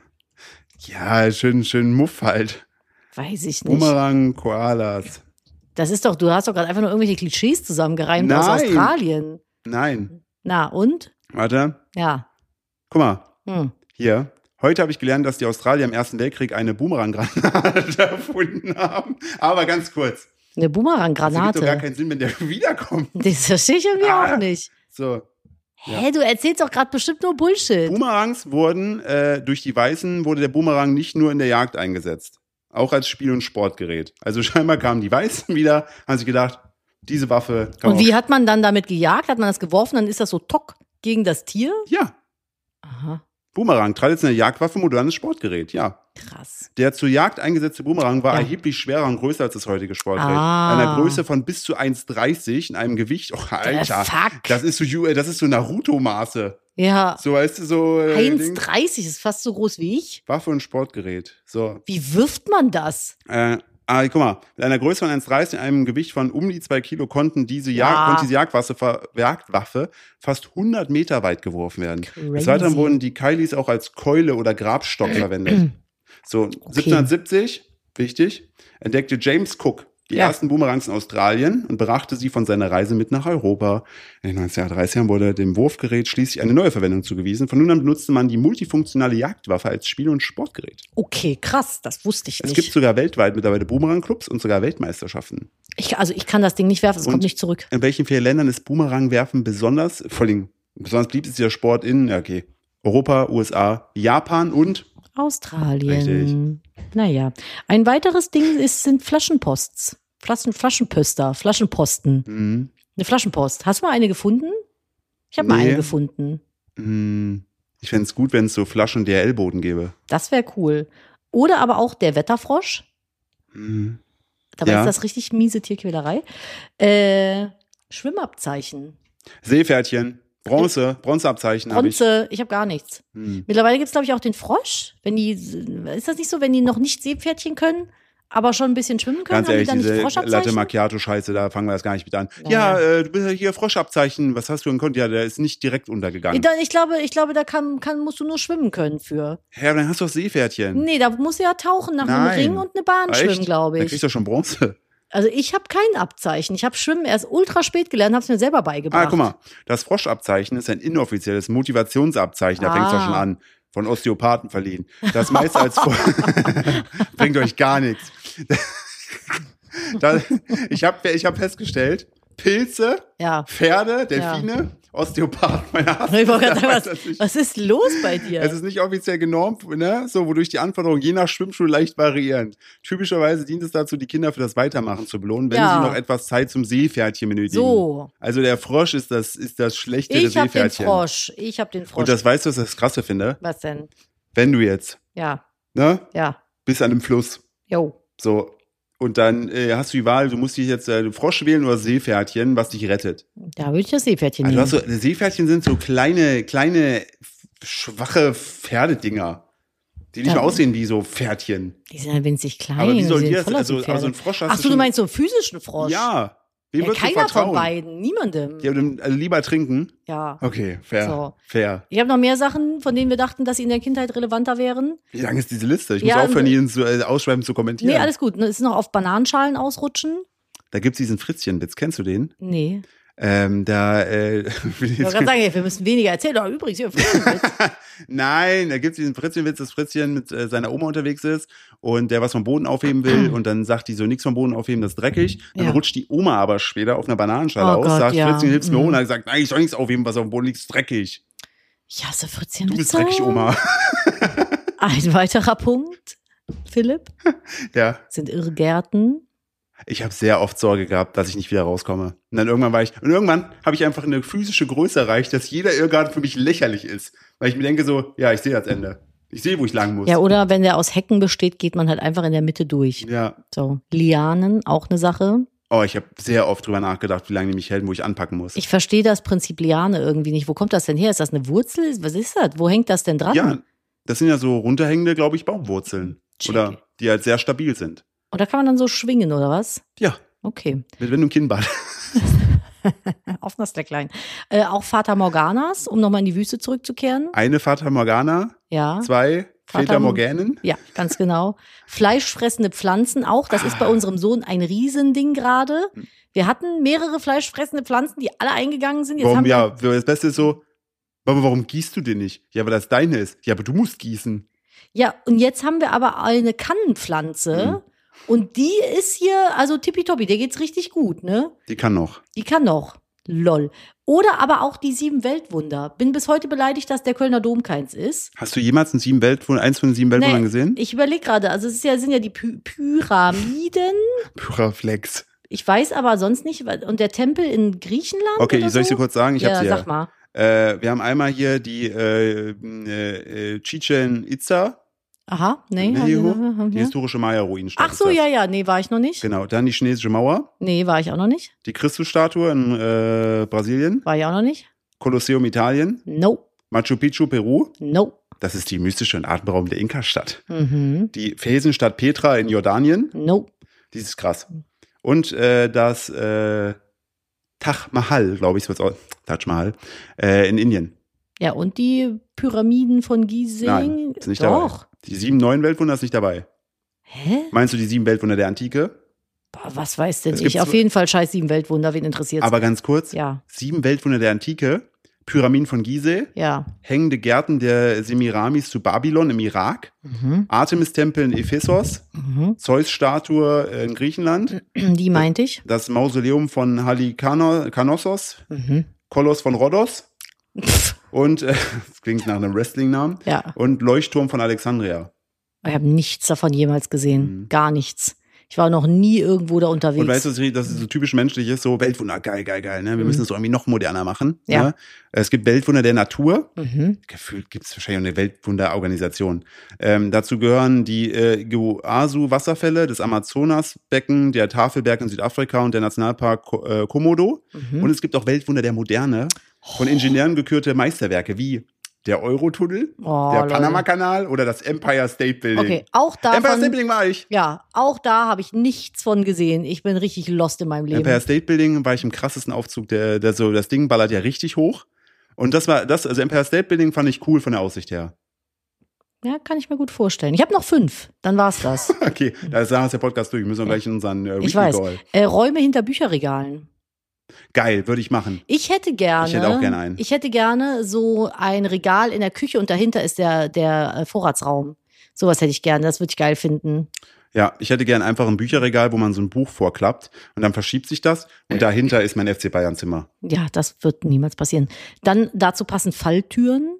Ja, schön, schön Muff halt. Weiß ich nicht. Boomerang, Koalas. Das ist doch, du hast doch gerade einfach nur irgendwelche Klischees zusammengereimt aus Nein. Australien. Nein. Na und? Warte. Ja. Guck mal. Hm. Hier. Heute habe ich gelernt, dass die Australier im Ersten Weltkrieg eine Boomerang-Granate erfunden haben. Aber ganz kurz. Eine Das ergibt doch gar Boomerang-Granate. keinen Sinn, wenn der wiederkommt. Das verstehe ich irgendwie Ah. auch nicht. So. Hä, du erzählst doch gerade bestimmt nur Bullshit. Boomerangs wurden, äh, durch die Weißen wurde der Boomerang nicht nur in der Jagd eingesetzt. Auch als Spiel- und Sportgerät. Also scheinbar kamen die Weißen wieder, haben sich gedacht, diese Waffe kann Und man wie auch- hat man dann damit gejagt? Hat man das geworfen, dann ist das so tock gegen das Tier? Ja, Aha, Boomerang, traditionelle Jagdwaffe, modernes Sportgerät, ja. krass. Der zur Jagd eingesetzte Boomerang war Ja. erheblich schwerer und größer als das heutige Sportgerät. Ah. Einer Größe von bis zu eins Komma dreißig in einem Gewicht. Oh, Alter. Fuck. Das ist so, Ju- das ist so Naruto-Maße. Ja, So, weißt du, so. äh, eins Ding. Komma dreißig ist fast so groß wie ich. Waffe und Sportgerät. So. Wie wirft man das? Äh, ah, guck mal. Mit einer Größe von eins Komma dreißig in einem Gewicht von um die zwei Kilo konnten diese, Jag Ja. konnte diese Jagdwaffe, ver- Jagdwaffe fast hundert Meter weit geworfen werden. Crazy. Des Weiteren wurden die Keilis auch als Keule oder Grabstock verwendet. So, siebzehnhundertsiebzig, wichtig, entdeckte James Cook die Ja. ersten Boomerangs in Australien und brachte sie von seiner Reise mit nach Europa. In den neunzehnhundertdreißigern wurde dem Wurfgerät schließlich eine neue Verwendung zugewiesen. Von nun an benutzte man die multifunktionale Jagdwaffe als Spiel- und Sportgerät. Okay, krass, das wusste ich Es nicht. gibt sogar weltweit mittlerweile Boomerang-Clubs und sogar Weltmeisterschaften. Ich, also ich kann das Ding nicht werfen, es Und- kommt nicht zurück. In welchen vier Ländern ist Boomerangwerfen besonders, vor allem besonders beliebt ist dieser Sport in, ja, okay, Europa, U S A, Japan und Australien. Naja. Ein weiteres Ding ist, sind Flaschenposts. Flaschen, Flaschenpöster, Flaschenposten. mh, Eine Flaschenpost. Hast du mal eine gefunden? Ich habe mal Nee. eine gefunden. mh, ich fände es gut, wenn es so Flaschen-D H L-Boden gäbe. Das wäre cool. Oder aber auch der Wetterfrosch. Mh. Dabei Ja. ist das richtig miese Tierquälerei. Äh, Schwimmabzeichen. Seepferdchen, Bronze, Bronzeabzeichen habe ich. Bronze, ich habe gar nichts. Hm. Mittlerweile gibt es, glaube ich, auch den Frosch. Wenn die, ist das nicht so, wenn die noch nicht Seepferdchen können, aber schon ein bisschen schwimmen können, Ganz haben ehrlich, die dann nicht diese Froschabzeichen? Latte Macchiato-Scheiße, da fangen wir das gar nicht mit an. Naja. Ja, äh, du bist ja hier Froschabzeichen, was hast du denn konnt? Ja, der ist nicht direkt untergegangen. Da- Ich glaube, ich glaube, da kann, kann, musst du nur schwimmen können für. Ja, aber dann hast du doch Seepferdchen. Nee, da musst du ja tauchen nach einem Nein. Ring und eine Bahn Echt? schwimmen, glaube Dann ich. kriegst du doch schon Bronze. Also ich habe kein Abzeichen. Ich habe Schwimmen erst ultra spät gelernt, habe es mir selber beigebracht. Ah, guck mal, das Froschabzeichen ist ein inoffizielles Motivationsabzeichen, da fängt es Ah. doch schon an, von Osteopathen verliehen. Das meist als bringt euch gar nichts. Da, ich habe ich hab festgestellt, Pilze, Ja. Pferde, Delfine, Osteopath, meine Hass. Ich wollte gerade sagen, weiß das was, nicht. was ist los bei dir? Es ist nicht offiziell genormt, ne? So, wodurch die Anforderungen je nach Schwimmschule leicht variieren. Typischerweise dient es dazu, die Kinder für das Weitermachen zu belohnen, wenn Ja. sie noch etwas Zeit zum Seepferdchen benötigen. So. Also der Frosch ist das, ist das schlechtere Ich habe den Seepferdchen. Frosch. Ich habe den Frosch. Und das weißt du, was ich das Krasse finde? was denn? Wenn du jetzt, Ja, ne, ja. bist an einem Fluss, Jo. so, und dann äh, hast du die Wahl, du musst dich jetzt äh, Frosch wählen oder Seepferdchen, was dich rettet. Da würde ich das Seepferdchen Also du nehmen. hast so, Seepferdchen sind so kleine, kleine, schwache Pferdedinger, die nicht Ja. mehr aussehen wie so Pferdchen. Die sind ja winzig klein. Aber wie soll die die sind das, voll aus also, wie Pferde. also ein Frosch hast Ach du so, du schon- meinst so einen physischen Frosch? Ja, wem Ja, würdest du keiner vertrauen? von beiden. Niemandem. Ja, dann, also lieber trinken. Ja. Okay, fair, So. fair. Ich habe noch mehr Sachen, von denen wir dachten, dass sie in der Kindheit relevanter wären. Wie lang ist diese Liste? Ich Ja, muss aufhören, und- jeden zu, äh, ausschreiben zu kommentieren. Nee, alles gut. Es ist noch auf Bananenschalen ausrutschen. Da gibt's diesen Fritzchenwitz, kennst du den? Nee. Ähm, da, äh, Ich wollte gerade sagen, wir müssen weniger erzählen. Doch, übrigens, hier, Fritzenwitz. Nein, da gibt es diesen Fritzchenwitz, dass Fritzchen mit äh, seiner Oma unterwegs ist und der was vom Boden aufheben will und dann sagt die so, nichts vom Boden aufheben, das ist dreckig. Dann Ja. rutscht die Oma aber später auf einer Bananenschale Oh aus, Gott, sagt ja. Fritzchen, hilfst mir Mhm. hoch. Und er sagt, nein, ich soll nichts aufheben, was auf dem Boden liegt, ist dreckig. Ich hasse Fritzchen. Du bist dreckig, Oma. Ein weiterer Punkt, Philipp, Ja. sind Irrgärten. Ich habe sehr oft Sorge gehabt, dass ich nicht wieder rauskomme. Und dann irgendwann war ich, und irgendwann habe ich einfach eine physische Größe erreicht, dass jeder Irrgarten für mich lächerlich ist. Weil ich mir denke so, ja, ich sehe das Ende. Ich sehe, wo ich lang muss. Ja, oder wenn der aus Hecken besteht, geht man halt einfach in der Mitte durch. Ja. So, Lianen, auch eine Sache. Oh, ich habe sehr oft drüber nachgedacht, wie lange die mich hält, wo ich anpacken muss. Ich verstehe das Prinzip Liane irgendwie nicht. Wo kommt das denn her? Ist das eine Wurzel? Was ist das? Wo hängt das denn dran? Ja, das sind ja so runterhängende, glaube ich, Baumwurzeln. Check. Oder die halt sehr stabil sind. Und da kann man dann so schwingen, oder was? Ja, Okay. mit wenn du ein Kinnbad. Auf einer Slackline. Äh, auch Fata Morganas, um nochmal in die Wüste zurückzukehren. Eine Fata Morgana, Ja. zwei Fata Fata Mo- Morganen. Ja, ganz genau. Fleischfressende Pflanzen auch. Das ist bei unserem Sohn ein Riesending gerade. Wir hatten mehrere fleischfressende Pflanzen, die alle eingegangen sind. Jetzt Warum, haben wir, ja, das Beste ist so, aber warum gießt du den nicht? Ja, weil das deine ist. Ja, aber du musst gießen. ja, und jetzt haben wir aber eine Kannenpflanze. Mhm. Und die ist hier, also tippitoppi, der geht's richtig gut, ne? Die kann noch. Die kann noch. Lol. Oder aber auch die sieben Weltwunder. Bin bis heute beleidigt, dass der Kölner Dom keins ist. Hast du jemals ein sieben Weltwunder, eins von den sieben Weltwundern Nee, gesehen? Ich überlege gerade, also es ist ja, sind ja die Py Pyramiden. Pyraflex. Ich weiß aber sonst nicht. Und der Tempel in Griechenland? Okay, oder soll ich so? dir kurz sagen? Ich ja, hab's hier. sag mal. Äh, wir haben einmal hier die äh, äh, äh, Chichen Itza, Aha, nee. Mexico, ja, die ja. historische Maya-Ruinenstadt. Ach so, ist das. ja, ja, nee, war ich noch nicht. Genau, dann die chinesische Mauer, Nee, war ich auch noch nicht. die Christusstatue in äh, Brasilien, War ich auch noch nicht. Kolosseum Italien, No, Machu Picchu Peru, no. das ist die mystische und atemberaubende Inka-Stadt. Mhm. Die Felsenstadt Petra in Jordanien, No. die ist krass. Und äh, das äh, Taj Mahal, glaube ich, wird's auch, Taj Mahal, äh, in Indien. Ja, und die Pyramiden von Gizeh? Nein, ist nicht Doch. dabei. Die sieben neuen Weltwunder ist nicht dabei. Hä? Meinst du die sieben Weltwunder der Antike? Boah, was weiß denn Es gibt ich? Auf so- jeden Fall scheiß sieben Weltwunder, wen interessiert's? Aber ganz kurz, Ja, sieben Weltwunder der Antike, Pyramiden von Gizeh, ja. hängende Gärten der Semiramis zu Babylon im Irak, Mhm. Artemis-Tempel in Ephesos, Mhm. Zeus-Statue in Griechenland, Die meinte ich. das Mausoleum von Halikarnassos, Mhm. Koloss von Rhodos und, äh, das klingt nach einem Wrestling-Namen, Ja, und Leuchtturm von Alexandria. ich habe nichts davon jemals gesehen. Mhm. Gar nichts. Ich war noch nie irgendwo da unterwegs. Und weißt du, dass es so typisch menschlich ist, so Weltwunder, geil, geil, geil, ne? Wir Mhm. müssen es doch irgendwie noch moderner machen. Ja. Ne? Es gibt Weltwunder der Natur. Mhm. Gefühlt gibt es wahrscheinlich auch eine Weltwunderorganisation. Ähm, dazu gehören die äh, Iguazu-Wasserfälle, das Amazonasbecken, der Tafelberg in Südafrika und der Nationalpark Ko äh, Komodo. Mhm. Und es gibt auch Weltwunder der Moderne, von Ingenieuren gekürte Meisterwerke wie der Eurotunnel, Oh, der Leute. Panama-Kanal oder das Empire State Building. Okay, auch Empire State davon. Building war ich. Ja, auch da habe ich nichts von gesehen. Ich bin richtig lost in meinem Leben. Empire State Building war ich im krassesten Aufzug, der, der so, das Ding ballert ja richtig hoch. Und das war, das, also Empire State Building fand ich cool von der Aussicht her. Ja, kann ich mir gut vorstellen. Ich habe noch fünf. Dann war's das. Okay, da ist der Podcast durch. Wir müssen gleich in unseren äh, Ich Weekly weiß. Call. Äh, Räume hinter Bücherregalen. Geil, würde ich machen. Ich hätte gerne. Ich hätte auch gerne einen. Ich hätte gerne so ein Regal in der Küche und dahinter ist der, der äh, Vorratsraum. Sowas hätte ich gerne. Das würde ich geil finden. Ja, ich hätte gern einfach ein Bücherregal, wo man so ein Buch vorklappt und dann verschiebt sich das und dahinter ist mein F C Bayern Zimmer. Ja, das wird niemals passieren. Dann dazu passen Falltüren.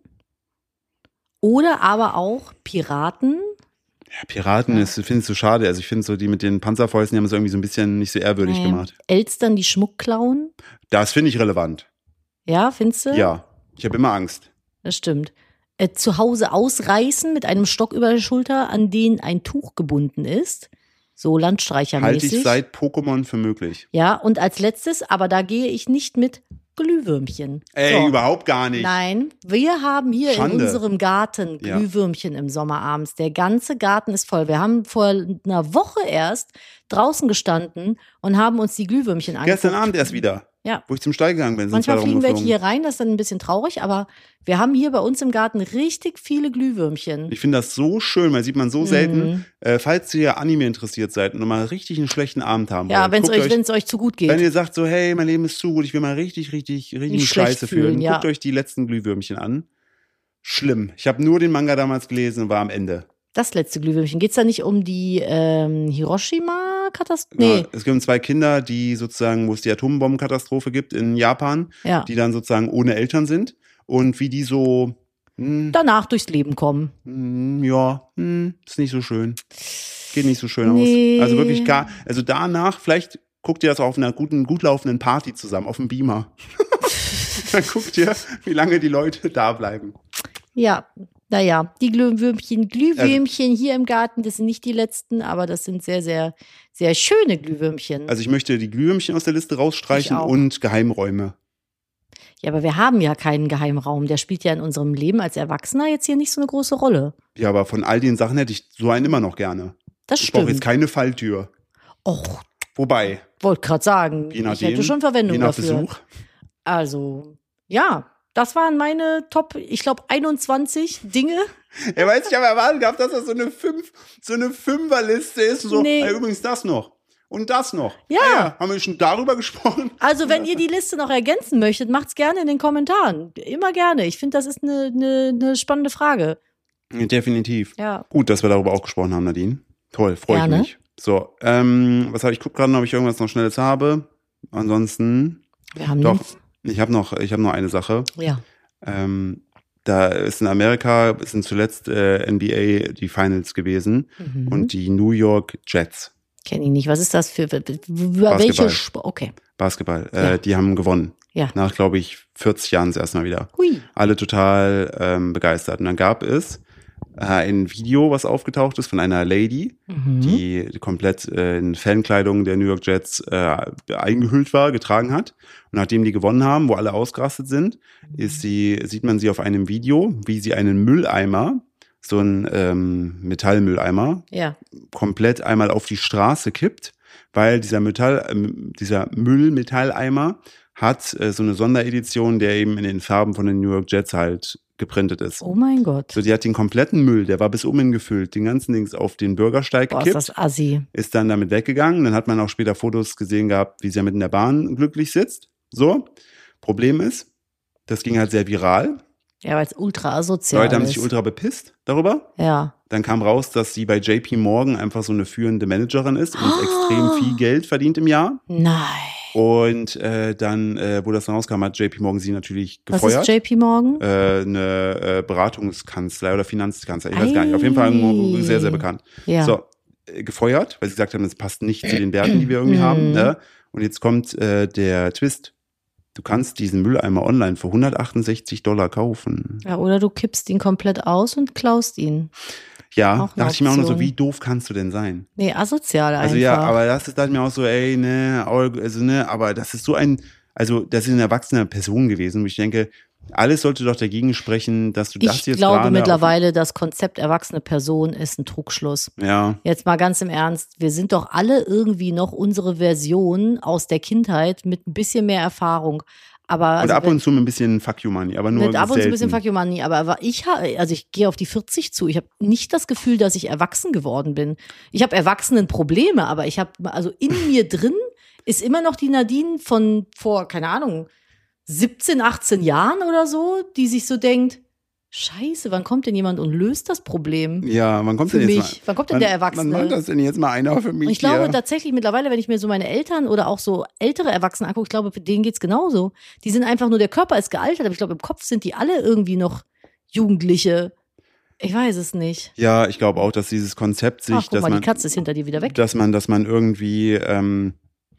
Oder aber auch Piraten. Ja, Piraten Ja. ist, finde ich so schade. Also ich finde so, die mit den Panzerfäusten, die haben es irgendwie so ein bisschen nicht so ehrwürdig Nee. gemacht. Elstern, die Schmuck klauen. Das finde ich relevant. Ja, findest du? Ja, ich habe immer Angst. Das stimmt. Äh, zu Hause ausreißen mit einem Stock über der Schulter, an den ein Tuch gebunden ist. So Halte Landstreichermäßig. ich seit Pokémon für möglich. Ja, und als letztes, aber da gehe ich nicht mit Glühwürmchen. Ey, So. überhaupt gar nicht. Nein, wir haben hier Schande. in unserem Garten Ja. Glühwürmchen im Sommer abends. Der ganze Garten ist voll. Wir haben vor einer Woche erst draußen gestanden und haben uns die Glühwürmchen angeguckt. Gestern Abend erst wieder. Ja. Wo ich zum Stall gegangen bin. Sind Manchmal zwei fliegen welche rumgeflogen. hier rein, das ist dann ein bisschen traurig, aber wir haben hier bei uns im Garten richtig viele Glühwürmchen. Ich finde das so schön, weil sieht man so Mhm. selten. Äh, falls ihr Anime interessiert seid und mal richtig einen schlechten Abend haben Ja, wollt, wenn es guckt euch, wenn's euch zu gut geht. wenn ihr sagt so, hey, mein Leben ist zu gut, ich will mal richtig, richtig, richtig Nicht schlecht Scheiße fühlen, fühlen, ja. guckt euch die letzten Glühwürmchen an. Schlimm. Ich habe nur den Manga damals gelesen und war am Ende. Das letzte Glühwürmchen. Geht es da nicht um die ähm, Hiroshima-Katastrophe? Nee. Ja, es gibt zwei Kinder, die sozusagen, wo es die Atombombenkatastrophe gibt in Japan, Ja. die dann sozusagen ohne Eltern sind und wie die so, hm, Danach durchs Leben kommen. hm, ja, hm, ist nicht so schön. Geht nicht so schön Nee. aus. Also wirklich gar, also danach, vielleicht guckt ihr das auf einer guten, gut laufenden Party zusammen, auf dem Beamer. Dann guckt ihr, wie lange die Leute da bleiben. Ja, naja, die Glühwürmchen, Also Glühwürmchen hier im Garten, das sind nicht die letzten, aber das sind sehr, sehr, sehr schöne Glühwürmchen. Also ich möchte die Glühwürmchen aus der Liste rausstreichen Ich auch. und Geheimräume. Ja, aber wir haben ja keinen Geheimraum. Der spielt ja in unserem Leben als Erwachsener jetzt hier nicht so eine große Rolle. Ja, aber von all den Sachen hätte ich so einen immer noch gerne. Das Ich brauche jetzt stimmt. keine Falltür. Och, Wobei, wollte gerade sagen, je ich nachdem, hätte schon Verwendung je nach dafür. Besuch. Also, ja, das waren meine Top, ich glaube, einundzwanzig Dinge. Er weiß, ich habe erwartet gehabt, dass das so eine fünf, so eine Fünferliste ist. So, Nee. äh, übrigens das noch. Und das noch. Ja. Ah ja. Haben wir schon darüber gesprochen? Also, wenn ihr die Liste noch ergänzen möchtet, macht's gerne in den Kommentaren. Immer gerne. Ich finde, das ist eine, eine, eine spannende Frage. Definitiv. Ja. Gut, dass wir darüber auch gesprochen haben, Nadine. Toll, freue ich Gerne. mich. So, ähm, was habe ich? Guck gerade, ob ich irgendwas noch Schnelles habe. Ansonsten, Wir haben doch, nichts. ich habe noch, ich habe noch eine Sache. Ja. Ähm, da ist in Amerika, sind zuletzt äh, N B A die Finals gewesen Mhm. und die New York Jets, Kenne ich nicht. Was ist das für, w- w- w- Basketball. welche Sport? Okay. Basketball, Ja. äh, die haben gewonnen. Ja. Nach, glaube ich, vierzig Jahren das erste Mal wieder. Hui. Alle total ähm, begeistert. Und dann gab es äh, ein Video, was aufgetaucht ist von einer Lady, Mhm. die komplett äh, in Fankleidung der New York Jets äh, eingehüllt war, getragen hat. Und nachdem die gewonnen haben, wo alle ausgerastet sind, ist sie, sieht man sie auf einem Video, wie sie einen Mülleimer, so einen ähm, Metallmülleimer, Ja. komplett einmal auf die Straße kippt, weil dieser Metall, ähm, dieser Müllmetalleimer hat äh, so eine Sonderedition, der eben in den Farben von den New York Jets halt geprintet ist. Oh mein Gott. So, die hat den kompletten Müll, der war bis oben hin gefüllt, den ganzen Dings auf den Bürgersteig Boah, ist gekippt, das assi. ist dann damit weggegangen. Dann hat man auch später Fotos gesehen gehabt, wie sie mit in der Bahn glücklich sitzt. So, Problem ist, das ging halt sehr viral. Ja, weil es ultra asozial Leute haben ist. sich ultra bepisst darüber. Ja. Dann kam raus, dass sie bei J P Morgan einfach so eine führende Managerin ist und Oh. extrem viel Geld verdient im Jahr. Nein. Und äh, dann, äh, wo das dann rauskam, hat J P Morgan sie natürlich Was gefeuert. ist J P Morgan? äh, eine äh, Beratungskanzlei oder Finanzkanzlei, ich weiß gar nicht. Auf jeden Fall Ei. sehr, sehr bekannt. Ja. So, äh, gefeuert, weil sie gesagt haben, das passt nicht zu den Werten, die wir irgendwie Mhm. haben. Ne? Und jetzt kommt äh, der Twist. Du kannst diesen Mülleimer online für hundertachtundsechzig Dollar kaufen. Ja, oder du kippst ihn komplett aus und klaust ihn. Ja, Auch eine dachte ich mir auch nur so, Option. wie doof kannst du denn sein? Nee, asozial einfach. Also ja, aber das ist dachte ich mir auch so, ey, ne, also ne, aber das ist so ein, also das ist eine erwachsene Person gewesen, wo ich denke, alles sollte doch dagegen sprechen, dass du das ich jetzt glaube gerade mittlerweile, das Konzept erwachsene Person ist ein Trugschluss. Auf, ja, Jetzt mal ganz im Ernst, wir sind doch alle irgendwie noch unsere Version aus der Kindheit mit ein bisschen mehr Erfahrung. Aber und also ab wenn- und zu mit ein bisschen Fuck you money, aber nur mit ab und zu ein bisschen selten. Fuck you money, aber aber ich habe, also ich gehe auf die vierzig zu. Ich habe nicht das Gefühl, dass ich erwachsen geworden bin. Ich habe Erwachsenenprobleme, aber ich habe, also in mir drin ist immer noch die Nadine von vor, keine Ahnung, siebzehn, achtzehn Jahren oder so, die sich so denkt, Scheiße, wann kommt denn jemand und löst das Problem? Ja, wann kommt Für denn jetzt mich. mal? Wann kommt denn wann, der Erwachsene? Wann macht das denn jetzt mal einer für mich Und ich glaube hier? tatsächlich mittlerweile, wenn ich mir so meine Eltern oder auch so ältere Erwachsene angucke, ich glaube, für denen geht's genauso. Die sind einfach nur, der Körper ist gealtert, aber ich glaube, im Kopf sind die alle irgendwie noch Jugendliche. Ich weiß es nicht. Ja, ich glaube auch, dass dieses Konzept sich, Ach, guck dass mal, man, die Katze ist hinter dir wieder weg. dass man, dass man irgendwie, ähm,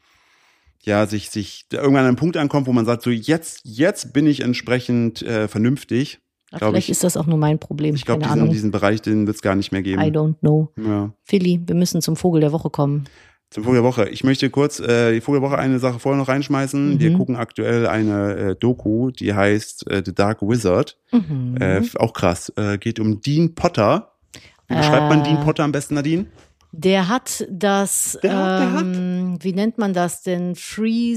ja, sich, sich irgendwann an einen Punkt ankommt, wo man sagt, so jetzt, jetzt bin ich entsprechend äh, vernünftig. Ach, glaub vielleicht ich- ist das auch nur mein Problem. Ich glaube, Keine diesen, Ahnung. diesen Bereich, den wird es gar nicht mehr geben. I don't know. Ja. Philly, wir müssen zum Vogel der Woche kommen. Zum Vogel der Woche. Ich möchte kurz äh, die Vogel der Woche eine Sache vorher noch reinschmeißen. Mhm. Wir gucken aktuell eine äh, Doku, die heißt äh, The Dark Wizard. Mhm. Äh, auch krass. Äh, geht um Dean Potter. Wie beschreibt man Äh. Dean Potter am besten, Nadine? Der hat das, Der hat, der ähm, wie nennt man das denn? Free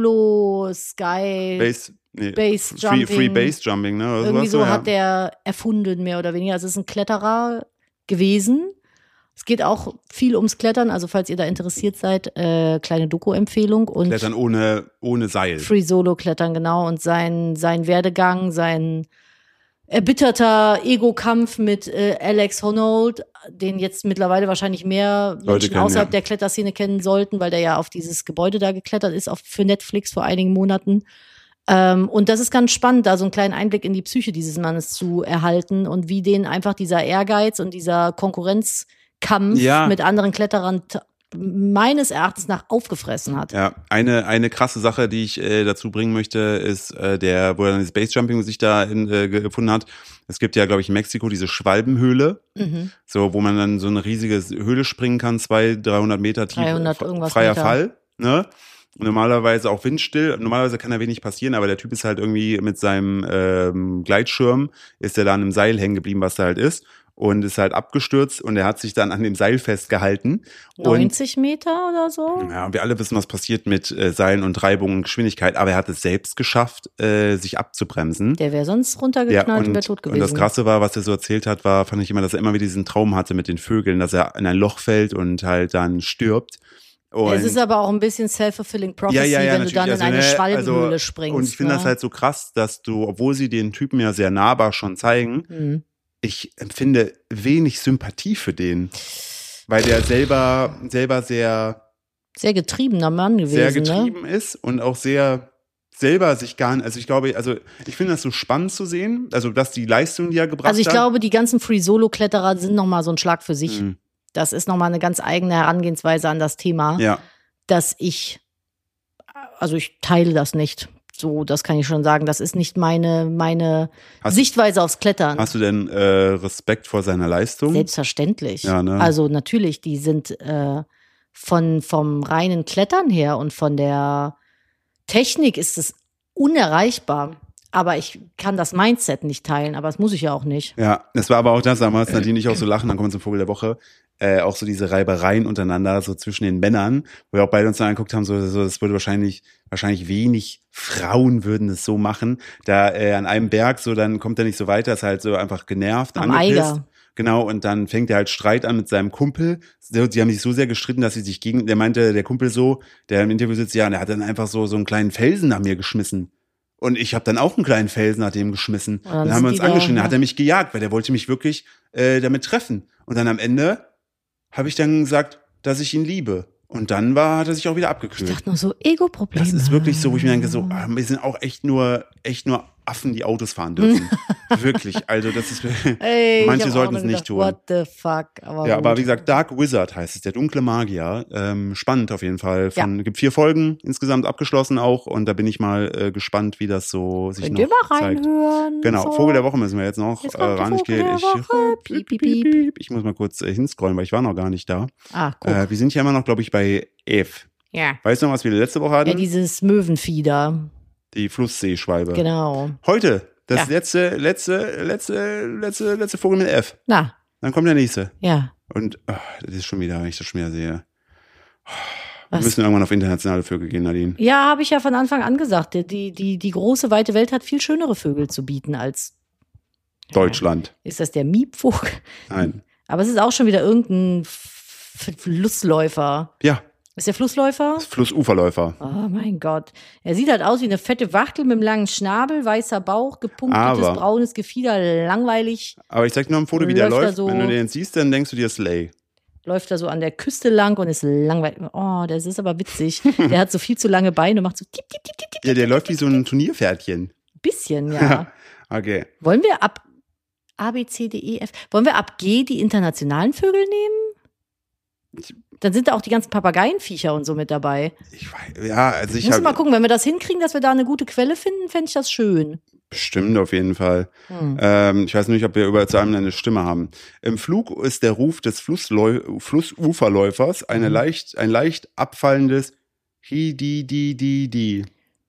Solo Sky Base, nee, Base Free, Jumping. Free Base Jumping, ne? Oder Irgendwie sowas, so ja. hat der erfunden, mehr oder weniger. Also es ist ein Kletterer gewesen. Es geht auch viel ums Klettern, also falls ihr da interessiert seid, äh, kleine Doku-Empfehlung. Und Klettern ohne, ohne Seil. Free Solo Klettern, genau. Und sein, sein Werdegang, sein erbitterter Ego-Kampf mit äh, Alex Honnold, den jetzt mittlerweile wahrscheinlich mehr Menschen kennen, außerhalb ja. der Kletterszene kennen sollten, weil der ja auf dieses Gebäude da geklettert ist, auf, für Netflix vor einigen Monaten. Ähm, und das ist ganz spannend, da so einen kleinen Einblick in die Psyche dieses Mannes zu erhalten und wie den einfach dieser Ehrgeiz und dieser Konkurrenzkampf Ja. mit anderen Kletterern t- meines Erachtens nach aufgefressen hat. Ja, eine, eine krasse Sache, die ich äh, dazu bringen möchte, ist äh, der, wo er dann das Basejumping sich da in, äh, gefunden hat. Es gibt ja, glaube ich, in Mexiko diese Schwalbenhöhle, Mhm. so wo man dann so eine riesige Höhle springen kann, zweihundert, dreihundert Meter tief, dreihundert f- irgendwas freier Meter. Fall, ne? Normalerweise auch windstill. Normalerweise kann da wenig passieren, aber der Typ ist halt irgendwie mit seinem ähm, Gleitschirm, ist er da an einem Seil hängen geblieben, was da halt ist. Und ist halt abgestürzt und er hat sich dann an dem Seil festgehalten. Und neunzig Meter oder so? ja, und wir alle wissen, was passiert mit äh, Seilen und Reibung und Geschwindigkeit, aber er hat es selbst geschafft, äh, sich abzubremsen. Der wäre sonst runtergeknallt und wäre tot und gewesen. das Krasse war, was er so erzählt hat, war, fand ich immer, dass er immer wieder diesen Traum hatte mit den Vögeln, dass er in ein Loch fällt und halt dann stirbt. Und Es ist aber auch ein bisschen self-fulfilling prophecy, Ja, ja, ja, wenn du dann natürlich. in eine Also, ne, Schwalbenhöhle also, springst. Und ich finde ne? das halt so krass, dass du, obwohl sie den Typen ja sehr nahbar schon zeigen, Mhm. ich empfinde wenig Sympathie für den. Weil der selber, selber sehr, Sehr getriebener Mann gewesen, sehr ne? getrieben ist und auch sehr selber sich gar nicht, also ich glaube, also ich finde das so spannend zu sehen, also dass die Leistung, die er gebracht hat. Also ich glaube, die ganzen Free-Solo-Kletterer sind nochmal so ein Schlag für sich. Mhm. Das ist nochmal eine ganz eigene Herangehensweise an das Thema, Ja, dass ich, also ich teile das nicht. So, das kann ich schon sagen. Das ist nicht meine, meine Hast- Sichtweise aufs Klettern. hast du denn äh, Respekt vor seiner Leistung? Selbstverständlich. Ja, ne? Also natürlich, die sind äh, von, vom reinen Klettern her und von der Technik ist es unerreichbar. Aber ich kann das Mindset nicht teilen, aber das muss ich ja auch nicht. Ja, das war aber auch das damals, Nadine, ich auch so lachen, dann kommen wir zum Vogel der Woche, äh, auch so diese Reibereien untereinander, so zwischen den Männern, wo wir auch beide uns dann angeguckt haben, so, so das würde wahrscheinlich, wahrscheinlich wenig Frauen würden es so machen, da äh, an einem Berg, so dann kommt er nicht so weiter, ist halt so einfach genervt, Am angepisst. Eiger. Genau, und dann fängt er halt Streit an mit seinem Kumpel. So, die haben sich so sehr gestritten, dass sie sich gegen, der meinte, der Kumpel so, der im Interview sitzt, ja, und er hat dann einfach so, so einen kleinen Felsen nach mir geschmissen. Und ich habe dann auch einen kleinen Felsen nach dem geschmissen. dann Dann haben sind wir uns die da, angeschrien, dann ja. hat er mich gejagt, weil der wollte mich wirklich äh, damit treffen. Und dann am Ende habe ich dann gesagt, dass ich ihn liebe. Und dann war, hat er sich auch wieder Ich abgekühlt. dachte nur so, Ego-Probleme. Das ist wirklich so, wo ich mir denke, so, ah, wir sind auch echt nur, echt nur Affen, die Autos fahren dürfen. Wirklich, also das ist, Ey, manche ich hab sollten auch es nur nicht gedacht, tun. What the fuck? Aber Ja, aber gut. wie gesagt, Dark Wizard heißt es, der dunkle Magier. Ähm, spannend auf jeden Fall. Von, Gibt vier Folgen insgesamt abgeschlossen auch und da bin ich mal äh, gespannt, wie das so sich Könnt noch ihr mal zeigt. reinhören? Genau, so. Vogel der Woche müssen wir jetzt noch Jetzt äh, kommt der ran. Ich, Vogel gehe- der ich, Woche. Piep, piep, piep. ich muss mal kurz äh, hinscrollen, weil ich war noch gar nicht da. Ah, guck. Äh, wir sind ja immer noch, glaube ich, bei F. ja. Weißt du noch, was wir letzte Woche hatten? Ja, dieses Möwenfieder. Die Flussseeschwalbe. Genau. Heute, das Ja. letzte, letzte, letzte, letzte, letzte Vogel mit F. Na, Dann kommt der nächste. ja. Und ach, das ist schon wieder, wenn ich das schon wieder sehe. Wir Was? müssen irgendwann auf internationale Vögel gehen, Nadine. Ja, habe ich ja von Anfang an gesagt. Die, die, die große, weite Welt hat viel schönere Vögel zu bieten als. Deutschland. Ist das der Miepvogel? Nein. Aber es ist auch schon wieder irgendein F- Flussläufer. Ja, Ist der Flussläufer? Flussuferläufer. Oh mein Gott. Er sieht halt aus wie eine fette Wachtel mit einem langen Schnabel, weißer Bauch, gepunktetes Aber- braunes Gefieder, langweilig. Aber ich zeig dir noch ein Foto, wie der Läuft er läuft. so- Wenn du den siehst, dann denkst du dir Slay. Läuft da so an der Küste lang und ist langweilig. Oh, das ist aber witzig. Der hat so viel zu lange Beine, macht so tipp, tipp, tipp, tipp, tipp. Ja, der läuft wie so ein Turnierpferdchen. Bisschen, ja. Okay. Wollen wir ab A, B, C, D, E, F, wollen wir ab G die internationalen Vögel nehmen? Dann sind da auch die ganzen Papageienviecher und so mit dabei. Ich weiß, ja, also ich Ich muss mal habe gucken, wenn wir das hinkriegen, dass wir da eine gute Quelle finden, fände ich das schön. bestimmt auf jeden Fall. Hm. Ähm, ich weiß nicht, ob wir über zu einem eine Stimme haben. Im Flug ist der Ruf des Flussläu Flussuferläufers eine Mhm. leicht, ein leicht abfallendes Hi, di, di, di, di.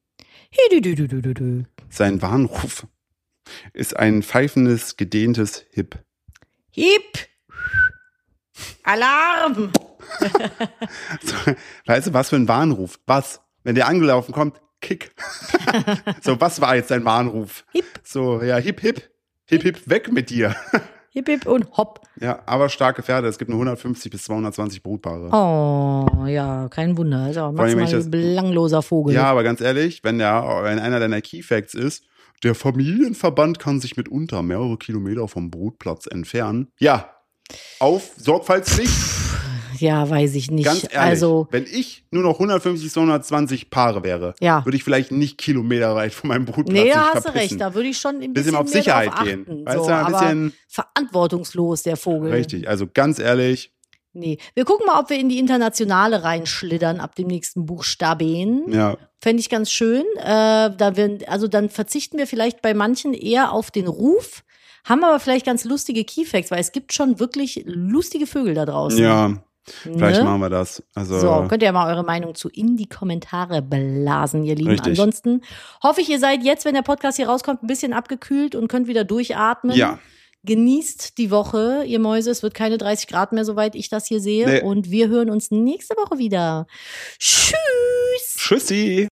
Hidüdüdüdüdü. Sein Warnruf ist ein pfeifendes, gedehntes Hip. Hip. Alarm! So, weißt du, was für ein Warnruf? Was? Wenn der angelaufen kommt, Kick. So, was war jetzt dein Warnruf? Hip. So, ja, hip, hip. Hip, hip, weg mit dir. Hip, hip und hopp. Ja, aber starke Pferde. Es gibt nur hundertfünfzig bis zweihundertzwanzig Brutpaare. Oh, ja, kein Wunder. Ist auch Vor allem, wenn maximal ich das- belangloser Vogel. Ja, aber ganz ehrlich, wenn der, wenn einer deiner Key Facts ist, der Familienverband kann sich mitunter mehrere Kilometer vom Brutplatz entfernen. Ja, auf Sorgfaltspflicht. Ja, weiß ich nicht. Ganz ehrlich, Also, wenn ich nur noch hundertfünfzig bis zweihundertzwanzig Paare wäre, Ja. würde ich vielleicht nicht kilometerweit von meinem Brutplatz nee, mich da hast du verpissen. recht. Da würde ich schon ein bisschen, Bisschen auf mehr Sicherheit drauf gehen. achten. Weißt so, du, ein aber bisschen- verantwortungslos, der Vogel. Richtig, also ganz ehrlich, Nee. Wir gucken mal, ob wir in die Internationale reinschlittern ab dem nächsten Buchstaben. ja, Fände ich ganz schön. Äh, da wir, also dann verzichten wir vielleicht bei manchen eher auf den Ruf, haben aber vielleicht ganz lustige Keyfacts, weil es gibt schon wirklich lustige Vögel da draußen. ja, vielleicht Ne? machen wir das. Also, So, könnt ihr ja mal eure Meinung zu in die Kommentare blasen, ihr Lieben. Richtig. Ansonsten hoffe ich, ihr seid jetzt, wenn der Podcast hier rauskommt, ein bisschen abgekühlt und könnt wieder durchatmen. ja, Genießt die Woche, ihr Mäuse. Es wird keine dreißig Grad mehr, soweit ich das hier sehe. Nee. Und wir hören uns nächste Woche wieder. Tschüss! tschüssi.